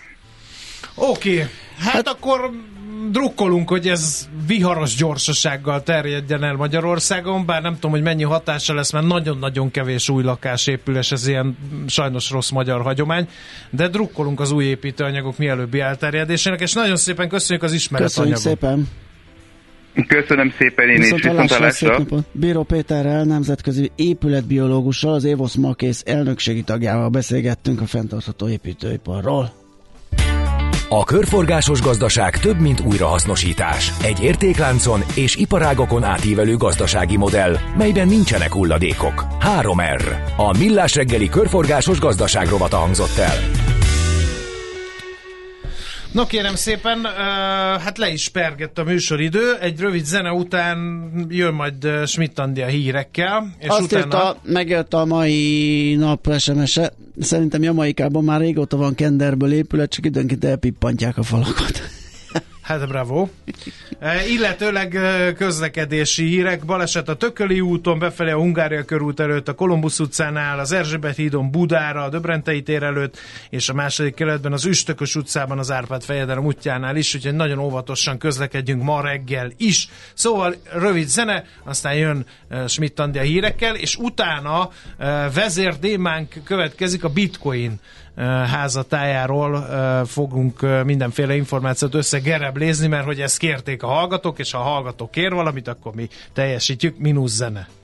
Oké, hát akkor drukkolunk, hogy ez viharos gyorsasággal terjedjen el Magyarországon, bár nem tudom, hogy mennyi hatása lesz, mert nagyon-nagyon kevés új lakás épül, és ez ilyen sajnos rossz magyar hagyomány, de drukkolunk az új építőanyagok mielőbbi elterjedésének, és nagyon szépen köszönjük az ismeretanyagot. Köszönjük szépen! Köszönöm szépen én is, viszontlátásra. Bíró Péterrel, nemzetközi épületbiológussal, az Évosz Makész elnökségi tagjával beszélgettünk a fenntartható építőiparról. A körforgásos gazdaság több, mint újrahasznosítás. Egy értékláncon és iparágokon átívelő gazdasági modell, melyben nincsenek hulladékok. 3R. A Millás reggeli körforgásos gazdaság rovata hangzott el. No kérem szépen, hát le is pergett a műsoridő, egy rövid zene után jön majd Schmidt Andi a hírekkel. És azt utána... írta, megjött a mai nap SMS-e, szerintem Jamaikában már régóta van kenderből épület, csak időnként elpippantják a falakat. Hát bravo. Illetőleg közlekedési hírek. Baleset a Tököli úton, befelé a Hungária körút előtt, a Kolumbusz utcánál, az Erzsébet hídon Budára, a Döbrentei tér előtt, és a második kerületben az Üstökös utcában, az Árpád fejedelem útjánál is, úgyhogy nagyon óvatosan közlekedjünk ma reggel is. Szóval rövid zene, aztán jön Schmidt Andi a hírekkel, és utána vezérdémánk következik, a Bitcoin házatájáról fogunk mindenféle információt összegereblézni, mert hogy ezt kérték a hallgatók, és ha a hallgatók kér valamit, akkor mi teljesítjük, mínusz zene.